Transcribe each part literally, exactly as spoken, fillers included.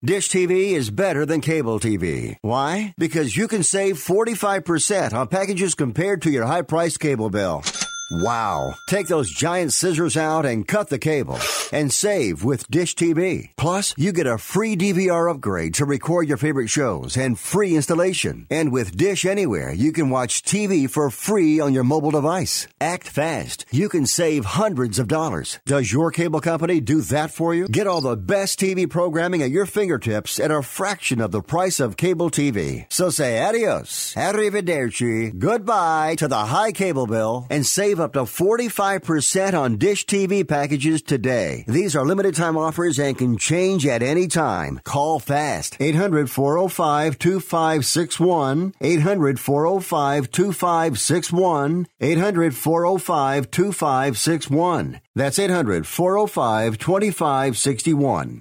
Dish T V is better than cable T V. Why? Because you can save forty-five percent on packages compared to your high-priced cable bill. Wow. Take those giant scissors out and cut the cable and save with Dish T V. Plus, you get a free D V R upgrade to record your favorite shows and free installation. And with Dish Anywhere, you can watch T V for free on your mobile device. Act fast. You can save hundreds of dollars. Does your cable company do that for you? Get all the best T V programming at your fingertips at a fraction of the price of cable T V. So say adios, arrivederci, goodbye to the high cable bill and save up to forty-five percent on Dish T V packages today. These are limited time offers and can change at any time. Call fast. eight hundred, four oh five, two five six one. eight hundred, four oh five, two five six one. eight hundred, four oh five, two five six one. That's eight hundred, four oh five, two five six one.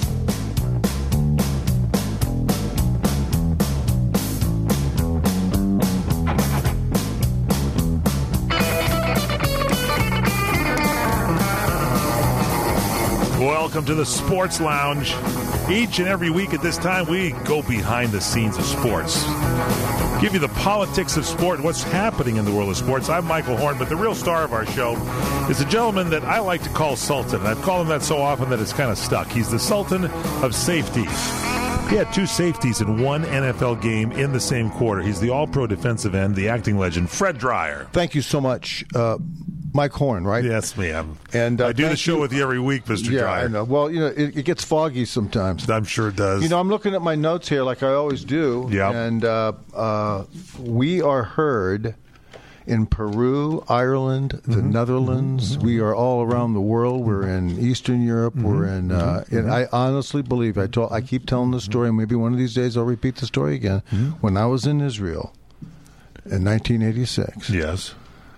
Welcome to the Sports Lounge. Each and every week at this time, we go behind the scenes of sports. Give you the politics of sport and what's happening in the world of sports. I'm Michael Horn, but the real star of our show is a gentleman that I like to call Sultan. I've called him that so often that it's kind of stuck. He's the Sultan of safeties. He had two safeties in one N F L game in the same quarter. He's the all-pro defensive end, the acting legend, Fred Dryer. Thank you so much, uh, Mike Horn, right? Yes, ma'am. And uh, I do the show you. with you every week, Mister Yeah, Dryer. I know. Well, you know, it, it gets foggy sometimes. I'm sure it does. You know, I'm looking at my notes here like I always do. Yeah. And uh, uh, we are heard in Peru, Ireland, the mm-hmm. Netherlands. Mm-hmm. We are all around the world. We're in Eastern Europe. Mm-hmm. We're in. Uh, mm-hmm. And I honestly believe I told. I keep telling the story. Maybe one of these days I'll repeat the story again. Mm-hmm. When I was in Israel in nineteen eighty-six. Yes.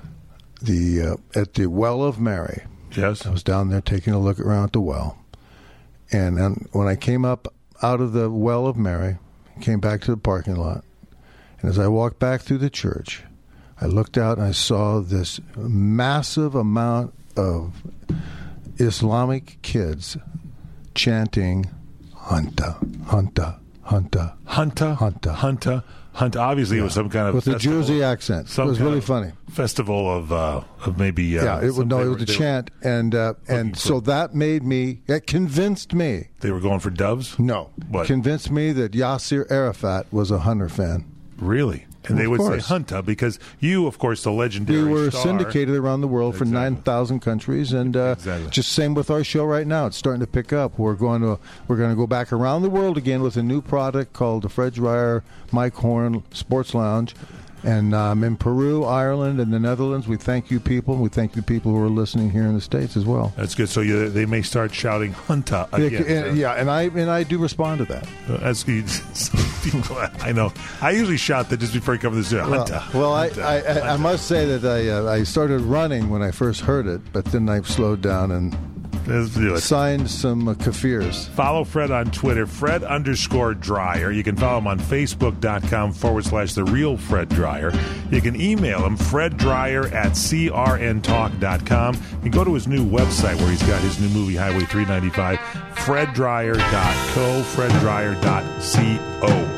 The uh, at the Well of Mary. Yes. I was down there taking a look around at the well. And then when I came up out of the Well of Mary, came back to the parking lot, and as I walked back through the church, I looked out and I saw this massive amount of Islamic kids chanting, Hunta, Hunta, Hunta, Hunta, Hunta, Hunta, Hunta. Obviously, yeah. It was some kind of with a Jersey accent. It was really funny. Festival of uh, of maybe uh, yeah. It was no, it was a chant, and uh, and for, so that made me. It convinced me they were going for doves. No, what? Convinced me that Yasser Arafat was a Hunter fan. Really? And well, they would course. say Hunta because you, of course, the legendary We were star. syndicated around the world exactly. for nine thousand countries, and uh, exactly. just same with our show right now. It's starting to pick up. We're going to we're going to go back around the world again with a new product called the Fred Dryer Mike Horn Sports Lounge. And um, in Peru, Ireland, and the Netherlands, we thank you people. We thank the people who are listening here in the States as well. That's good. So you, they may start shouting "Hunta" again. Yeah, and, yeah, and I and I do respond to that. Uh, as people, I know. I usually shout that just before I cover this. Hunta. Well, well Hunta, I, I, Hunta. I must say that I uh, I started running when I first heard it, but then I slowed down and Let's do it. Signed some uh, kafirs. Follow Fred on Twitter, Fred underscore Dryer. You can follow him on Facebook.com forward slash The Real Fred Dryer. You can email him, Fred Dryer at C R N talk dot com. And go to his new website where he's got his new movie, Highway three ninety-five, fred dryer dot co, fred dryer dot co.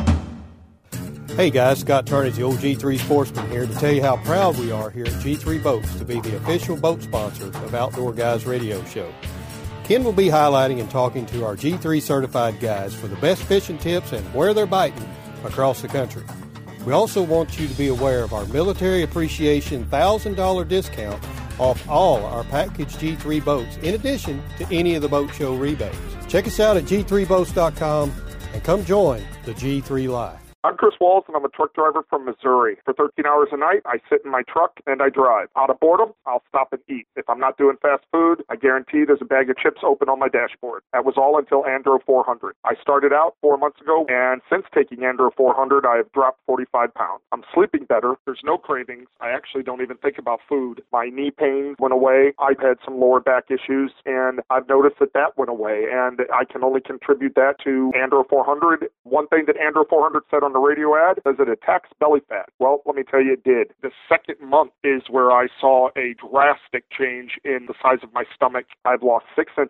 Hey guys, Scott Turnage, the old G three Sportsman here to tell you how proud we are here at G three Boats to be the official boat sponsor of Outdoor Guys Radio Show. Ken will be highlighting and talking to our G three certified guys for the best fishing tips and where they're biting across the country. We also want you to be aware of our Military Appreciation one thousand dollars discount off all our packaged G three boats, in addition to any of the boat show rebates. Check us out at G three boats dot com and come join the G three Life. I'm Chris Walls, and I'm a truck driver from Missouri. For thirteen hours a night, I sit in my truck and I drive. Out of boredom, I'll stop and eat. If I'm not doing fast food, I guarantee there's a bag of chips open on my dashboard. That was all until Andro four hundred. I started out four months ago, and since taking Andro four hundred, I have dropped forty-five pounds. I'm sleeping better. There's no cravings. I actually don't even think about food. My knee pain went away. I've had some lower back issues, and I've noticed that that went away, and I can only contribute that to Andro four hundred. One thing that Andro four hundred said on the radio ad is it attacks belly fat. Well, let me tell you, it did. The second month is where I saw a drastic change in the size of my stomach. I've lost six inches.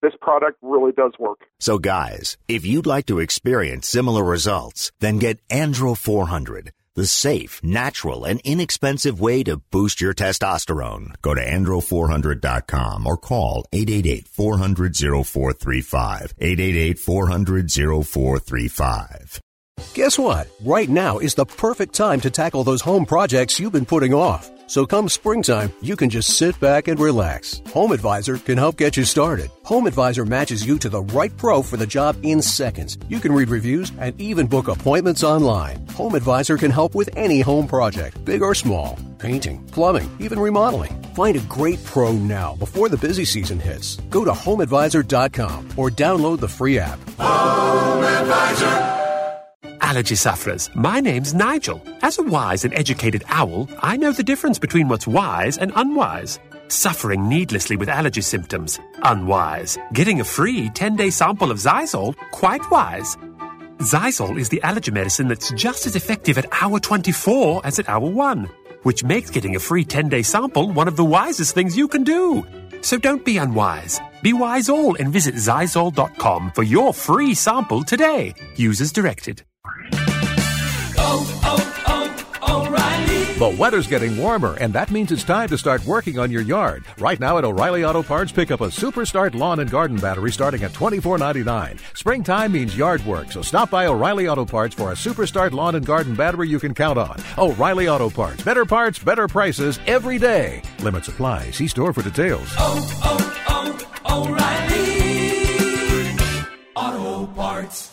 This product really does work. So guys, if you'd like to experience similar results, then get Andro four hundred, the safe, natural, and inexpensive way to boost your testosterone. Go to andro four hundred dot com or call eight eight eight, four hundred, oh four three five, eight eight eight, four hundred, oh four three five. Guess what? Right now is the perfect time to tackle those home projects you've been putting off. So come springtime, you can just sit back and relax. Home Advisor can help get you started. Home Advisor matches you to the right pro for the job in seconds. You can read reviews and even book appointments online. Home Advisor can help with any home project, big or small. Painting, plumbing, even remodeling. Find a great pro now before the busy season hits. Go to home advisor dot com or download the free app. Home Advisor. Allergy sufferers, my name's Nigel. As a wise and educated owl, I know the difference between what's wise and unwise. Suffering needlessly with allergy symptoms, unwise. Getting a free ten-day sample of Zysol, quite wise. Zysol is the allergy medicine that's just as effective at hour twenty-four as at hour one, which makes getting a free ten-day sample one of the wisest things you can do. So don't be unwise. Be wise all and visit Zysol dot com for your free sample today. Use as directed. Oh, oh, oh, O'Reilly. The weather's getting warmer, and that means it's time to start working on your yard. Right now at O'Reilly Auto Parts, pick up a Superstart lawn and garden battery starting at twenty-four ninety-nine. Springtime means yard work, so stop by O'Reilly Auto Parts for a Superstart lawn and garden battery you can count on. O'Reilly Auto Parts. Better parts, better prices every day. Limits apply. See store for details. Oh, oh, oh, O'Reilly Auto Parts.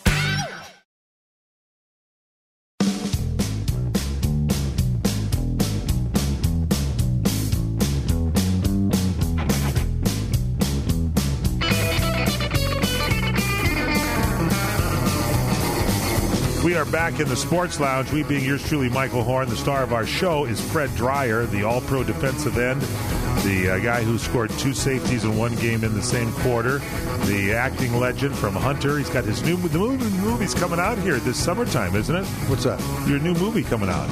We are back in the Sports Lounge. We being yours truly, Michael Horn. The star of our show is Fred Dreyer, the all-pro defensive end, the uh, guy who scored two safeties in one game in the same quarter, the acting legend from Hunter. He's got his new the movie, movie's coming out here this summertime, isn't it? What's that? Your new movie coming out.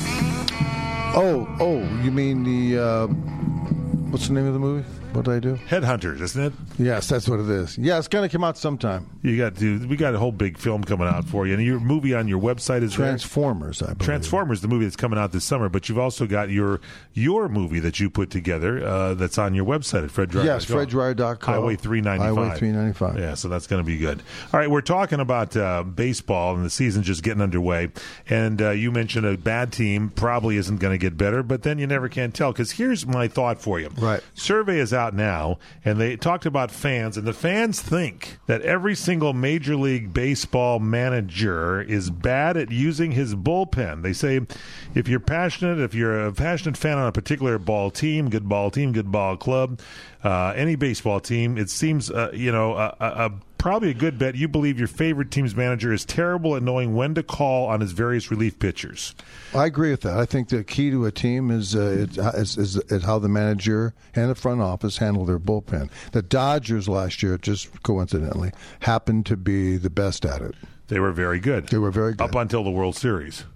Oh, oh, you mean the, uh, what's the name of the movie? What did I do? Headhunters, isn't it? Yes, that's what it is. Yeah, it's going to come out sometime. You got to. We got a whole big film coming out for you, and your movie on your website is Transformers. There. I believe. Transformers, the movie that's coming out this summer. But you've also got your your movie that you put together uh, that's on your website at Fred Dreyer. Yes, fred dreyer dot com. Highway three ninety-five. Highway three ninety-five. Yeah, so that's going to be good. All right, we're talking about uh, baseball, and the season's just getting underway. And uh, you mentioned a bad team probably isn't going to get better, but then you never can tell. Because here's my thought for you. Right. Survey is out now. And they talked about fans, and the fans think that every single Major League Baseball manager is bad at using his bullpen. They say if you're passionate, if you're a passionate fan on a particular ball team, good ball team, good ball club, uh, any baseball team, it seems, uh, you know, a, a, a probably a good bet. You believe your favorite team's manager is terrible at knowing when to call on his various relief pitchers. I agree with that. I think the key to a team is, uh, it, is, is, is how the manager and the front office handle their bullpen. The Dodgers last year, just coincidentally, happened to be the best at it. They were very good. They were very good. Up until the World Series.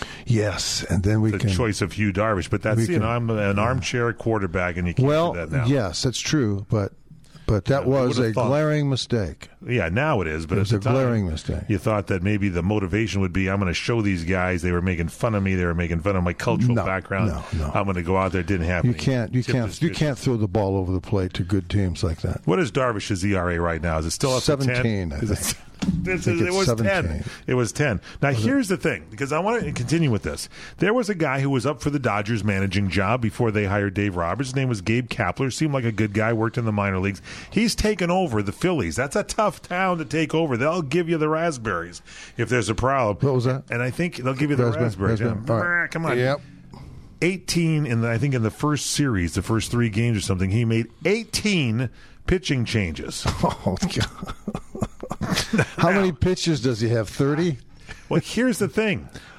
Yes, and then we the can... The choice of Hugh Darvish, but that's, you can, know, I'm an armchair quarterback, and you can't well, do that now. Yes, that's true, but... But that yeah, was a thought, glaring mistake. Yeah, now it is. But it was at a the time, glaring mistake. You thought that maybe the motivation would be, I'm going to show these guys they were making fun of me. They were making fun of my cultural no, background. No, no. I'm going to go out there. It didn't happen. You can't. You can't. You can't throw the ball over the plate to good teams like that. What is Darvish's E R A right now? Is it still up seventeen? To ten? I think. This I is, think it was seventeen. ten. It was ten. Now, was here's it? the thing, because I want to continue with this. There was a guy who was up for the Dodgers managing job before they hired Dave Roberts. His name was Gabe Kapler. Seemed like a good guy, worked in the minor leagues. He's taken over the Phillies. That's a tough town to take over. They'll give you the raspberries if there's a problem. What was that? And I think they'll give you the Raspberry, raspberries. raspberry. Yeah. Right. Come on. Yep. eighteen in the, I think in the first series, the first three games or something, he made eighteen pitching changes. Oh, God. How many pitches does he have? thirty? Well, here's the thing.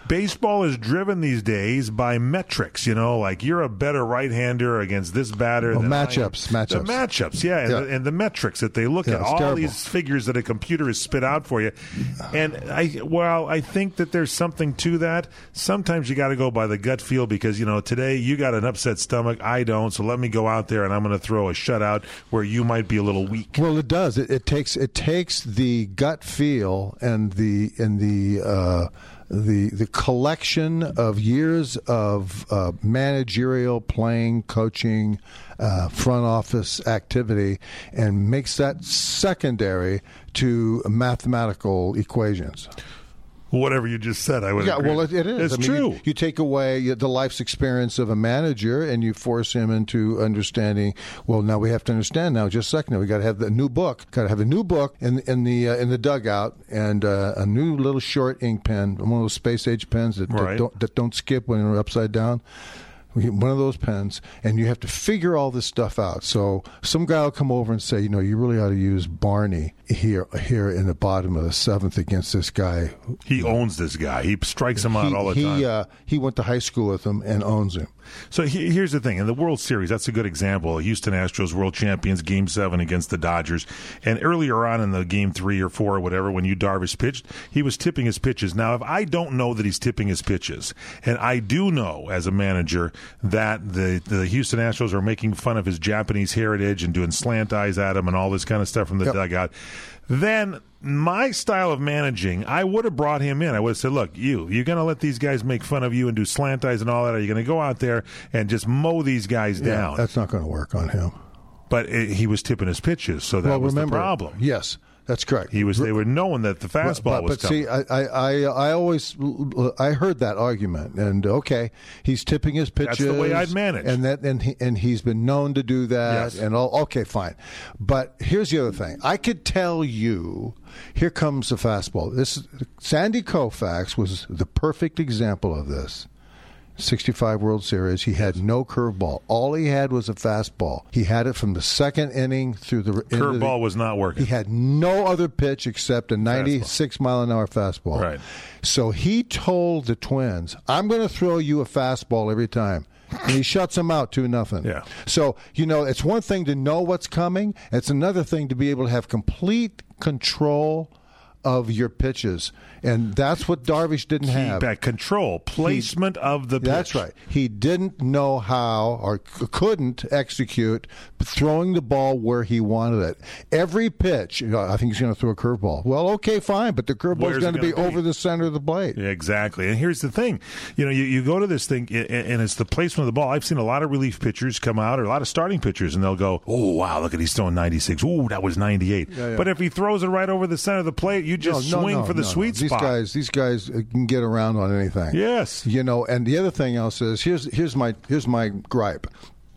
baseball is driven these days by metrics, you know, like you're a better right-hander against this batter. Oh, than matchups, I am. matchups. The matchups, yeah, and, Yeah. The, and the metrics that they look Yeah, at, it's all terrible. these figures that a computer has spit out for you. And I, well, I think that there's something to that. Sometimes you got to go by the gut feel because, you know, today you got an upset stomach, I don't, so let me go out there and I'm going to throw a shutout where you might be a little weak. Well, it does. It, it takes it takes the gut feel and the and the uh, the the collection of years of uh, managerial playing, coaching, uh, front office activity, and makes that secondary to mathematical equations. Whatever you just said, I would Yeah, agree. well, it, it is. It's I mean, true. You, you take away the life's experience of a manager, and you force him into understanding. Well, now we have to understand. Now, just a second. We got to have the new book. Got to have a new book in in the uh, in the dugout, and uh, a new little short ink pen, one of those space age pens that, Right. that don't that don't skip when you're upside down. We get one of those pens, and you have to figure all this stuff out. So some guy will come over and say, you know, you really ought to use Barney here here in the bottom of the seventh against this guy. He owns this guy. He strikes him out He, all the he, time. Uh, he went to high school with him and owns him. So he, here's the thing. In the World Series, that's a good example. Houston Astros, world champions, game seven against the Dodgers. And earlier on in the game three or four or whatever, when Yu Darvish pitched, he was tipping his pitches. Now, if I don't know that he's tipping his pitches, and I do know as a manager that the, the Houston Astros are making fun of his Japanese heritage and doing slant eyes at him and all this kind of stuff from the Yep. dugout, then my style of managing, I would have brought him in. I would have said, look, you, you're going to let these guys make fun of you and do slant eyes and all that? Or are you going to go out there and just mow these guys Yeah, down? that's not going to work on him. But it, he was tipping his pitches, so that well, was remember, the problem. Yes, that's correct. He was. They were knowing that the fastball but, but, was but coming. see, I, I, I, I always, I heard that argument, and okay, he's tipping his pitches. That's the way I'd manage. and that, and he, and he's been known to do that, Yes. and all. Okay, fine, but here's the other thing. I could tell you, here comes the fastball. This Sandy Koufax was the perfect example of this. sixty-five World Series. He had no curveball. All he had was a fastball. He had it from the second inning through the end of the- Curveball was not working. He had no other pitch except a ninety-six mile an hour fastball. Right. So he told the Twins, "I'm going to throw you a fastball every time." And he shuts them out two nothing. Yeah. So, you know, it's one thing to know what's coming. It's another thing to be able to have complete control of your pitches. And that's what Darvish didn't have. Feedback, control, placement He- of the pitch. That's right. He didn't know how or c- couldn't execute throwing the ball where he wanted it. Every pitch, you know, I think he's going to throw a curveball. Well, okay, fine, but the curveball's Where's it going to be, gonna be? over the center of the plate. Yeah, exactly. And here's the thing. You know, you, you go to this thing, a- and it's the placement of the ball. I've seen a lot of relief pitchers come out, or a lot of starting pitchers, and they'll go, oh, wow, look at he's throwing ninety-six. Ooh, that was ninety-eight. Yeah, yeah. But if he throws it right over the center of the plate, you just No, no, swing no, for the no, no. sweet These spot. guys, these guys uh, can get around on anything. Yes. You know, and the other thing else is here's here's my here's my gripe.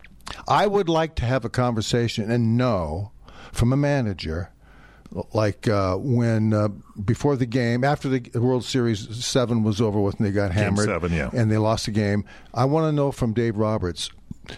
I would like to have a conversation and know from a manager, like uh, when uh, before the game, after the World Series seven was over with and they got hammered, seven, yeah. and they lost the game. I want to know from Dave Roberts,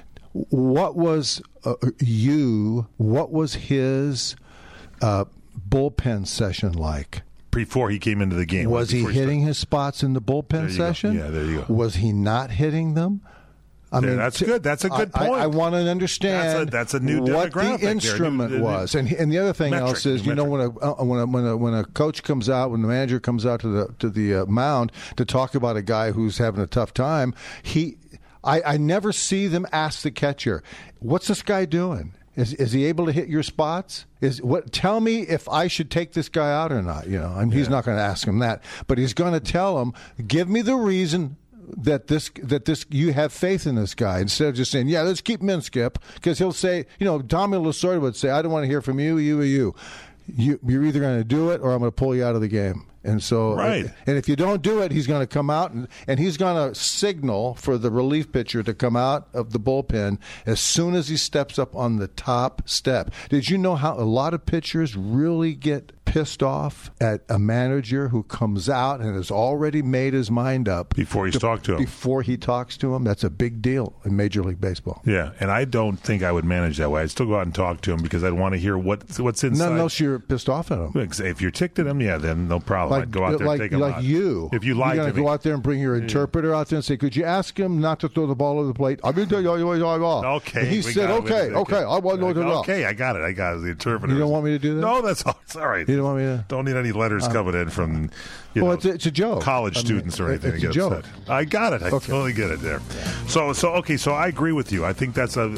what was uh, you? What was his uh, bullpen session like? Before he came into the game. Was he Before hitting his spots in the There bullpen you go. session? Yeah, there you go. Was he not hitting them? I Yeah, mean, that's t- good. That's a good I- point. I, I want to understand That's a- that's a new what demographic the there, instrument new- new- was. And and the other thing metric, else is, new you know, when a, uh, when a when a when a coach comes out, when the manager comes out to the to the uh, mound to talk about a guy who's having a tough time, he I, I never see them ask the catcher, "What's this guy doing? Is is he able to hit your spots? Is what? Tell me if I should take this guy out or not." You know, and he's not going to ask him that, but he's going to tell him, "Give me the reason that this that this you have faith in this guy," instead of just saying, "Yeah, let's keep him in, Skip," because he'll say, you know, Tommy Lasorda would say, "I don't want to hear from you, you, or you. you you're either going to do it or I'm going to pull you out of the game." And so, Right. and if you don't do it, he's going to come out and, and he's going to signal for the relief pitcher to come out of the bullpen as soon as he steps up on the top step. Did you know how a lot of pitchers really get pissed off at a manager who comes out and has already made his mind up before he's to, talked to him. Before he talks to him, that's a big deal in Major League Baseball. Yeah, and I don't think I would manage that way. I'd still go out and talk to him because I'd want to hear what what's inside. Not unless you're pissed off at him. If you're ticked at him, yeah, then no problem. Like, I'd go out there like, and take him like out. you. If you lied You're to going to me. go out there and bring your interpreter yeah. out there and say, could you ask him not to throw the ball over the plate? I mean, okay. And he said, okay, okay, okay, I want to know. Okay, I got it. I got it. The interpreter. You don't want me to do that? No, that's all, it's all right. You don't want me to? Don't need any letters uh, coming in from you well, know, it's, a, it's a joke. college I mean, students or anything. It's a get joke. Upset. I got it. I okay. totally get it there. So, so okay, so I agree with you. I think that's a...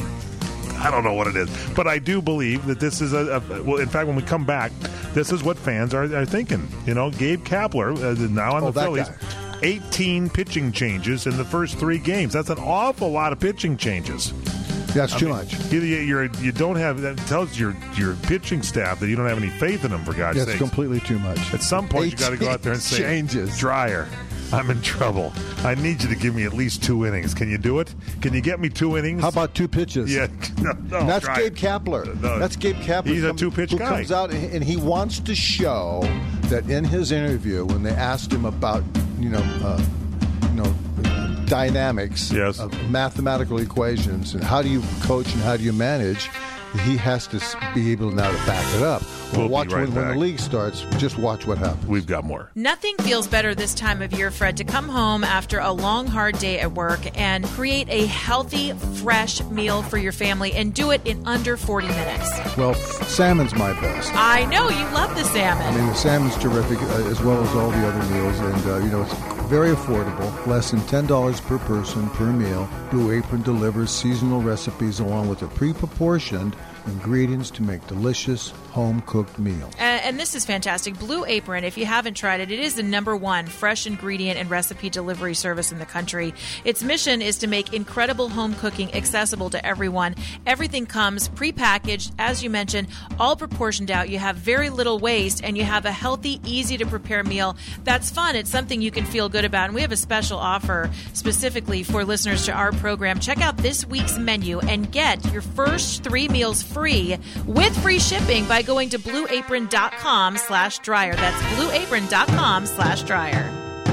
I don't know what it is, but I do believe that this is a, a well. In fact, when we come back, this is what fans are, are thinking. You know, Gabe Kapler uh, now on oh, the Phillies, guy. eighteen pitching changes in the first three games. That's an awful lot of pitching changes. That's I too mean, much. You, you're, you don't have that tells your your pitching staff that you don't have any faith in them. For God's sake, that's completely too much. At some point, you got to go out there and say, changes. Dryer, I'm in trouble. I need you to give me at least two innings. Can you do it? Can you get me two innings? How about two pitches? Yeah, no, no, that's Dryer. Gabe Kapler. No. That's Gabe Kapler. He's a come, two-pitch who guy. comes out and, and he wants to show that in his interview, when they asked him about, you know, uh, you know, dynamics yes. of mathematical equations and how do you coach and how do you manage, he has to be able now to back it up. Well, we'll watch right when, when the league starts. Just watch what happens. We've got more. Nothing feels better this time of year, Fred, to come home after a long, hard day at work and create a healthy, fresh meal for your family and do it in under forty minutes. Well, salmon's my best. I know. You love the salmon. I mean, the salmon's terrific, uh, as well as all the other meals. And, uh, you know, it's very affordable, less than ten dollars per person per meal. Blue Apron delivers seasonal recipes along with a pre-proportioned ingredients to make delicious home-cooked meals. And, and this is fantastic. Blue Apron, if you haven't tried it, it is the number one fresh ingredient and recipe delivery service in the country. Its mission is to make incredible home cooking accessible to everyone. Everything comes prepackaged, as you mentioned, all proportioned out. You have very little waste, and you have a healthy, easy-to-prepare meal that's fun. It's something you can feel good about. And we have a special offer specifically for listeners to our program. Check out this week's menu and get your first three meals free with free shipping by going to blueapron.com slash dryer. That's blueapron.com slash dryer.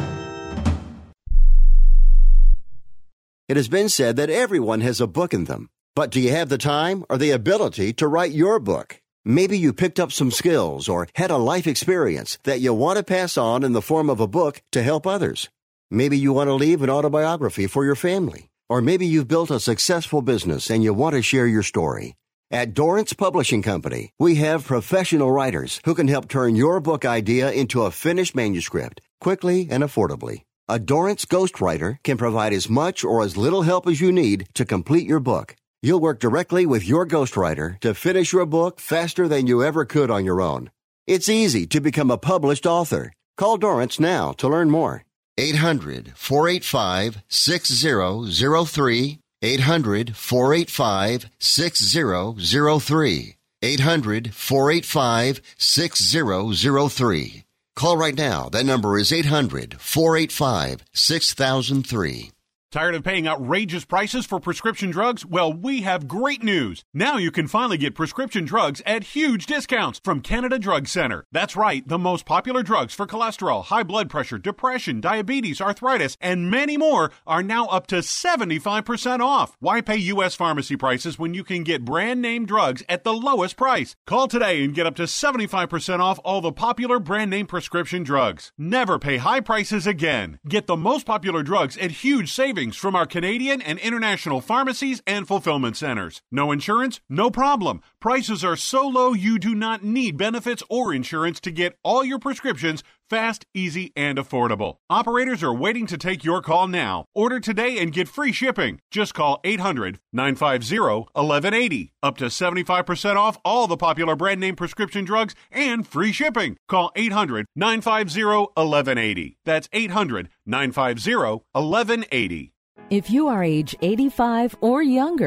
It has been said that everyone has a book in them. But do you have the time or the ability to write your book? Maybe you picked up some skills or had a life experience that you want to pass on in the form of a book to help others. Maybe you want to leave an autobiography for your family. Or maybe you've built a successful business and you want to share your story. At Dorrance Publishing Company, we have professional writers who can help turn your book idea into a finished manuscript quickly and affordably. A Dorrance ghostwriter can provide as much or as little help as you need to complete your book. You'll work directly with your ghostwriter to finish your book faster than you ever could on your own. It's easy to become a published author. Call Dorrance now to learn more. eight hundred, four eight five, six zero zero three. eight hundred, four eight five, six zero zero three. eight hundred, four eight five, six zero zero three. Call right now. That number is eight hundred, four eight five, six thousand three. Tired of paying outrageous prices for prescription drugs? Well, we have great news. Now you can finally get prescription drugs at huge discounts from Canada Drug Center. That's right, the most popular drugs for cholesterol, high blood pressure, depression, diabetes, arthritis, and many more are now up to seventy-five percent off. Why pay U S pharmacy prices when you can get brand name drugs at the lowest price? Call today and get up to seventy-five percent off all the popular brand name prescription drugs. Never pay high prices again. Get the most popular drugs at huge savings from our Canadian and international pharmacies and fulfillment centers. No insurance? No problem. Prices are so low you do not need benefits or insurance to get all your prescriptions fast, easy, and affordable. Operators are waiting to take your call now. Order today and get free shipping. Just call eight hundred, nine five zero, one one eight zero. Up to seventy-five percent off all the popular brand name prescription drugs and free shipping. Call eight hundred, nine five zero, one one eight zero. That's eight hundred, nine five zero, one one eight zero. If you are age eighty-five or younger,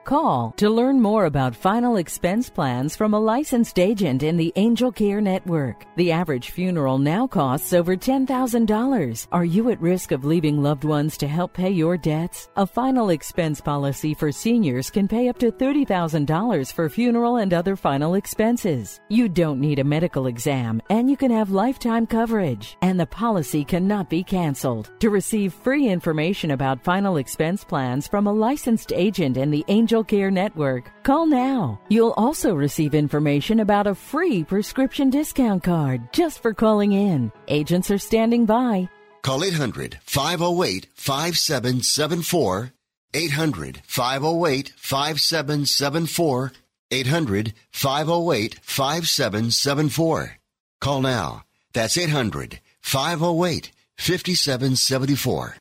Call to learn more about final expense plans from a licensed agent in the Angel Care Network. The average funeral now costs over ten thousand dollars. Are you at risk of leaving loved ones to help pay your debts? A final expense policy for seniors can pay up to thirty thousand dollars for funeral and other final expenses. You don't need a medical exam, and you can have lifetime coverage, and the policy cannot be canceled. To receive free information about final expense plans from a licensed agent in the Angel Care Network, call now. You'll also receive information about a free prescription discount card just for calling in. Agents are standing by. Call eight hundred, five oh eight, five seven seven four. eight hundred, five oh eight, five seven seven four. eight hundred, five oh eight, five seven seven four. Call now. That's eight hundred, five oh eight, five seven seven four.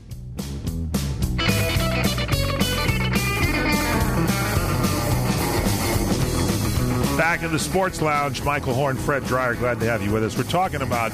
Back in the Sports Lounge, Michael Horn, Fred Dreyer, glad to have you with us. We're talking about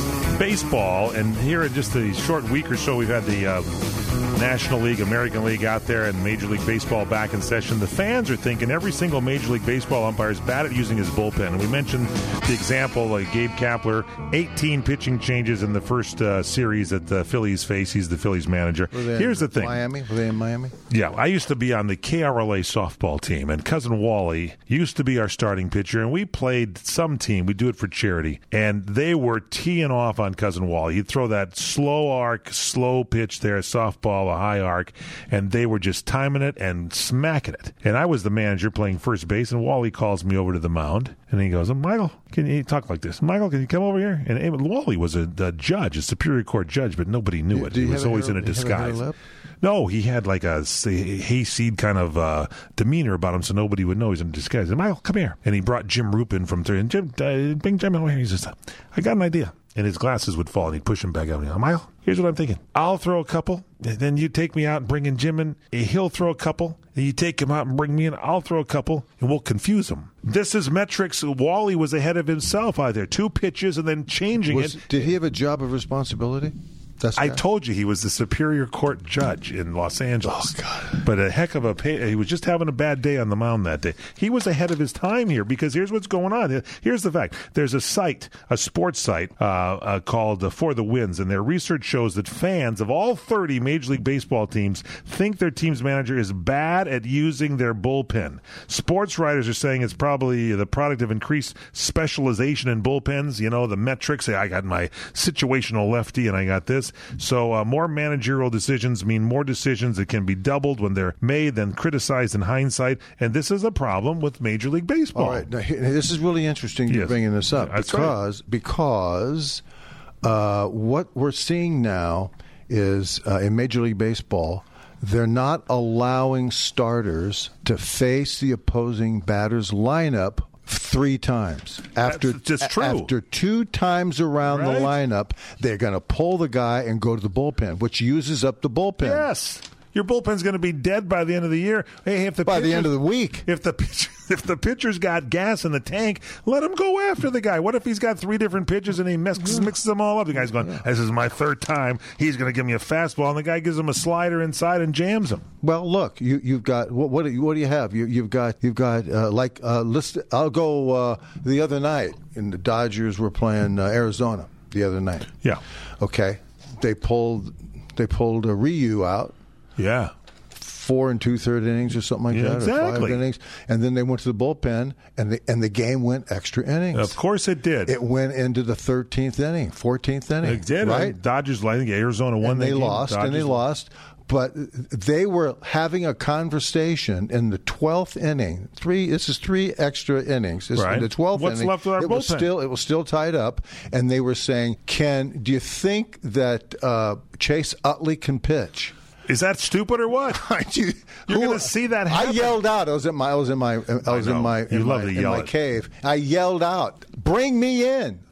baseball, and here in just a short week or so, we've had the uh, National League, American League out there, and Major League Baseball back in session. The fans are thinking every single Major League Baseball umpire is bad at using his bullpen. And we mentioned the example, like Gabe Kapler, eighteen pitching changes in the first uh, series that the Phillies face. He's the Phillies manager. Here's the thing. Miami? Were they in Miami? Yeah, I used to be on the K R L A softball team, and Cousin Wally used to be our starting pitcher, and we played some team. We do it for charity, and they were teeing off on Cousin Wally. He'd throw that slow arc, slow pitch there, softball, a high arc, and they were just timing it and smacking it. And I was the manager playing first base, and Wally calls me over to the mound, and he goes, oh, Michael, can you talk like this? Michael, can you come over here? And, and Wally was a, a judge, a Superior Court judge, but nobody knew Do, it. do He was always hair, in a disguise. A No, he had like a say, hayseed kind of uh, demeanor about him, so nobody would know he's in a disguise. And Michael, come here. And he brought Jim Roop in from three. And Jim, uh, bring Jim over here. He says, I got an idea. And his glasses would fall, and he'd push him back out. And he'd go, Michael, here's what I'm thinking. I'll throw a couple, and then you take me out and bring in Jim in. He'll throw a couple, and you take him out and bring me in. I'll throw a couple, and we'll confuse him. This is metrics. Wally was ahead of himself out there. Two pitches and then changing was, it. Did he have a job of responsibility? That's I guy. told you he was the Superior Court judge in Los Angeles. Oh, God. But a heck of a pay. He was just having a bad day on the mound that day. He was ahead of his time here because here's what's going on. Here's the fact. There's a site, a sports site uh, uh, called uh, For the Wins, and their research shows that fans of all thirty Major League Baseball teams think their team's manager is bad at using their bullpen. Sports writers are saying it's probably the product of increased specialization in bullpens. You know, the metrics. I got my situational lefty and I got this. So uh, more managerial decisions mean more decisions that can be doubled when they're made than criticized in hindsight. And this is a problem with Major League Baseball. All right. Now, this is really interesting you're Yes. bringing this up That's because right. because uh, what we're seeing now is uh, in Major League Baseball, they're not allowing starters to face the opposing batter's lineup three times. After That's just true. After two times around Right. the lineup, they're going to pull the guy and go to the bullpen, which uses up the bullpen. Yes. Your bullpen's going to be dead by the end of the year. Hey, if the By the pitchers- end of the week. if the pitch, if the pitcher's got gas in the tank, let him go after the guy. What if he's got three different pitches and he mixes, mixes them all up? The guy's going, "This is my third time. He's going to give me a fastball," and the guy gives him a slider inside and jams him. Well, look, you, you've got what? What do you, what do you have? You, you've got you've got uh, like uh, list. I'll go uh, the other night, and the Dodgers were playing uh, Arizona the other night. Yeah. Okay, they pulled they pulled a Ryu out. Yeah. Four and two third innings or something like Yeah, that, or five exactly. innings, and then they went to the bullpen, and the and the game went extra innings. Of course it did. It went into the thirteenth inning, fourteenth inning. It did. right? Dodgers, I think Arizona won. And that they game. lost, and they Dodgers- lost. But they were having a conversation in the twelfth inning. Three. This is three extra innings. This, Right. In the twelfth What's inning, left with our it was bullpen? still it was still tied up, and they were saying, "Can do you think that uh, Chase Utley can pitch?" Is that stupid or what? you, You're going to see that happen. I yelled out. I was in my. I was in my. I was know. in my. You in love my, to in yell my it. cave. I yelled out, "Bring me in!"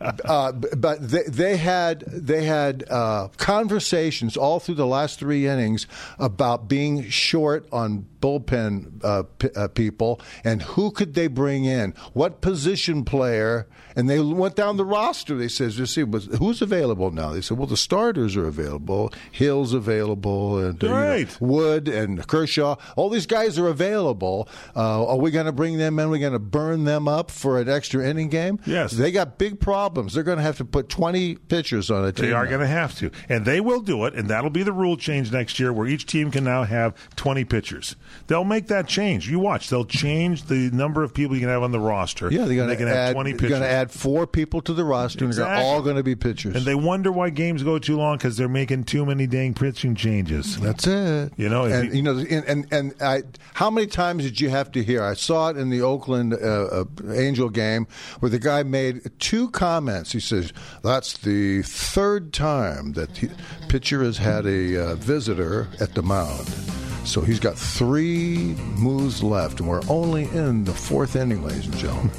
uh, but they, they had they had uh, conversations all through the last three innings about being short on bullpen uh, p- uh, people and who could they bring in, what position player, and they went down the roster. They said, "You see, who's available now?" They said, "Well, the starters are available. Hill's available, and uh, right. you know, Wood and Kershaw. All these guys are available. Uh, are we going to bring them in? Are we going to burn them up for an extra inning game?" Yes. They got big problems. They're going to have to put twenty pitchers on a team. They are going to have to. And they will do it, and that'll be the rule change next year where each team can now have twenty pitchers. They'll make that change. You watch. They'll change the number of people you can have on the roster. Yeah, they're going they to can add, have twenty pitchers. They're going to add four people to the roster, Exactly. and they're all going to be pitchers. And they wonder why games go too long because they're making too many dang pitching changes. That's it. You know, and you, you know, and and, and I, how many times did you have to hear? I saw it in the Oakland uh, uh, Angel game where the guy made two comments. He says, "That's the third time that the pitcher has had a uh, visitor at the mound." So he's got three moves left, and we're only in the fourth inning, ladies and gentlemen.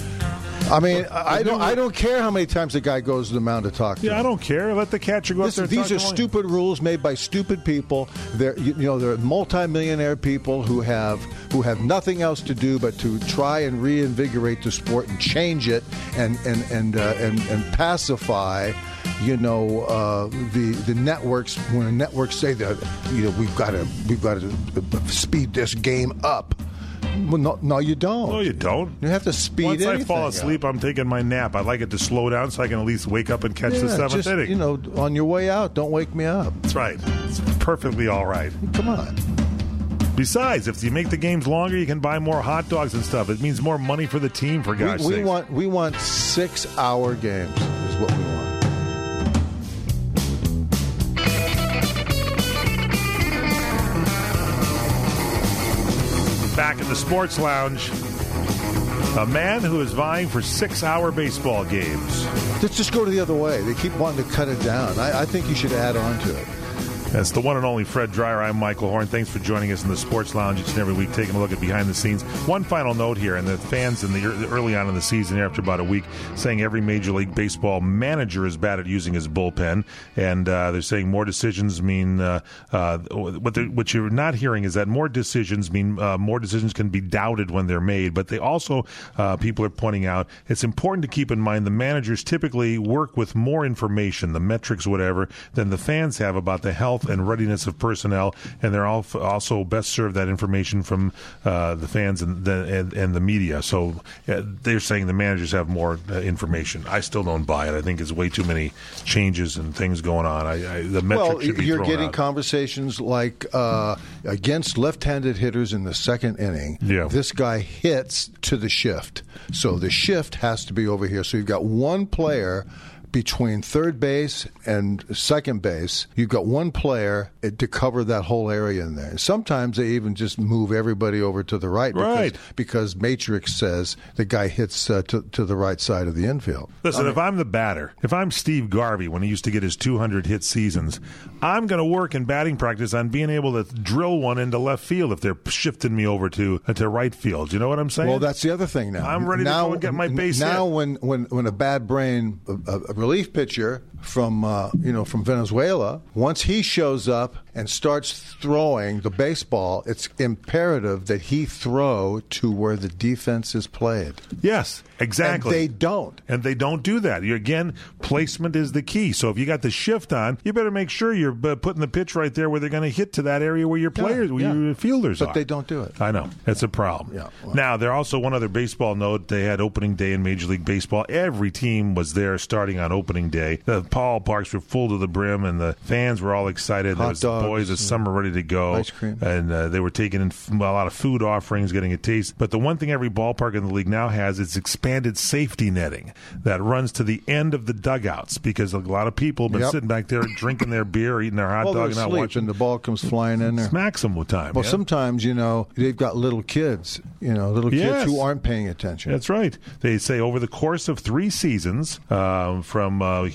I mean, I don't. I don't care how many times the guy goes to the mound to talk to Yeah, him. I don't care. Let the catcher go Listen, up there. these and are talk to him. stupid rules made by stupid people. They're you, you know they're multimillionaire people who have who have nothing else to do but to try and reinvigorate the sport and change it and and and uh, and, and pacify. You know uh, the the networks when the networks say that you know we've got to we've got to speed this game up. Well, no, no, you don't. No, you don't. You have to speed Once I anything fall asleep, up. I'm taking my nap. I like it to slow down so I can at least wake up and catch Yeah, the seventh just, inning. You know, on your way out, don't wake me up. That's right. It's perfectly all right. Come on. Besides, if you make the games longer, you can buy more hot dogs and stuff. It means more money for the team, for gosh we, we sakes. want we want six-hour games is what we want. Back in the Sports Lounge, a man who is vying for six-hour baseball games. Let's just go to the other way. They keep wanting to cut it down. I, I think you should add on to it. That's the one and only Fred Dreyer. I'm Michael Horn. Thanks for joining us in the Sports Lounge each and every week, taking a look at behind the scenes. One final note here, and the fans in the early on in the season, after about a week, saying every Major League Baseball manager is bad at using his bullpen, and uh, they're saying more decisions mean uh, uh, what, what you're not hearing is that more decisions mean uh, more decisions can be doubted when they're made. But they also uh, people are pointing out it's important to keep in mind the managers typically work with more information, the metrics, whatever, than the fans have about the health and readiness of personnel, and they're all also best served that information from uh, the fans and the, and, and the media. So uh, they're saying the managers have more uh, information. I still don't buy it. I think it's way too many changes and things going on. I, I, the metrics Well, should be you're thrown getting out. conversations like uh, against left-handed hitters in the second inning. Yeah. This guy hits to the shift, so the shift has to be over here. So you've got one player between third base and second base. You've got one player to cover that whole area in there. Sometimes they even just move everybody over to the right because, Right. because Matrix says the guy hits uh, to, to the right side of the infield. Listen, I mean, if I'm the batter, if I'm Steve Garvey when he used to get his two hundred hit seasons, I'm going to work in batting practice on being able to drill one into left field if they're shifting me over to uh, to right field. You know what I'm saying? Well, that's the other thing now. I'm ready now, to go and get my base Now, hit. when, when, when a bad brain, a, a relief pitcher from uh, you know from Venezuela, once he shows up and starts throwing the baseball, it's imperative that he throw to where the defense is played. Yes, exactly. And they don't. And they don't do that. You, again, placement is the key. So if you got the shift on, you better make sure you're uh, putting the pitch right there where they're going to hit to that area where your players, yeah. where your fielders But are. they don't do it. I know. It's a problem. Yeah, well. Now, there also one other baseball note. They had opening day in Major League Baseball. Every team was there starting on opening day. The ballparks were full to the brim, and the fans were all excited. Hot there was dogs, the boys of summer ready to go. ice cream. And uh, they were taking in f- a lot of food offerings, getting a taste. But the one thing every ballpark in the league now has is expanded safety netting that runs to the end of the dugouts because a lot of people have been Yep. sitting back there drinking their beer, eating their hot Well, dog, they're and not asleep, watching. and the ball comes flying in there. Smacks them with time. Well, yeah? sometimes, you know, they've got little kids, you know, little Yes. kids who aren't paying attention. That's right. They say over the course of three seasons, um, from uh, Houston to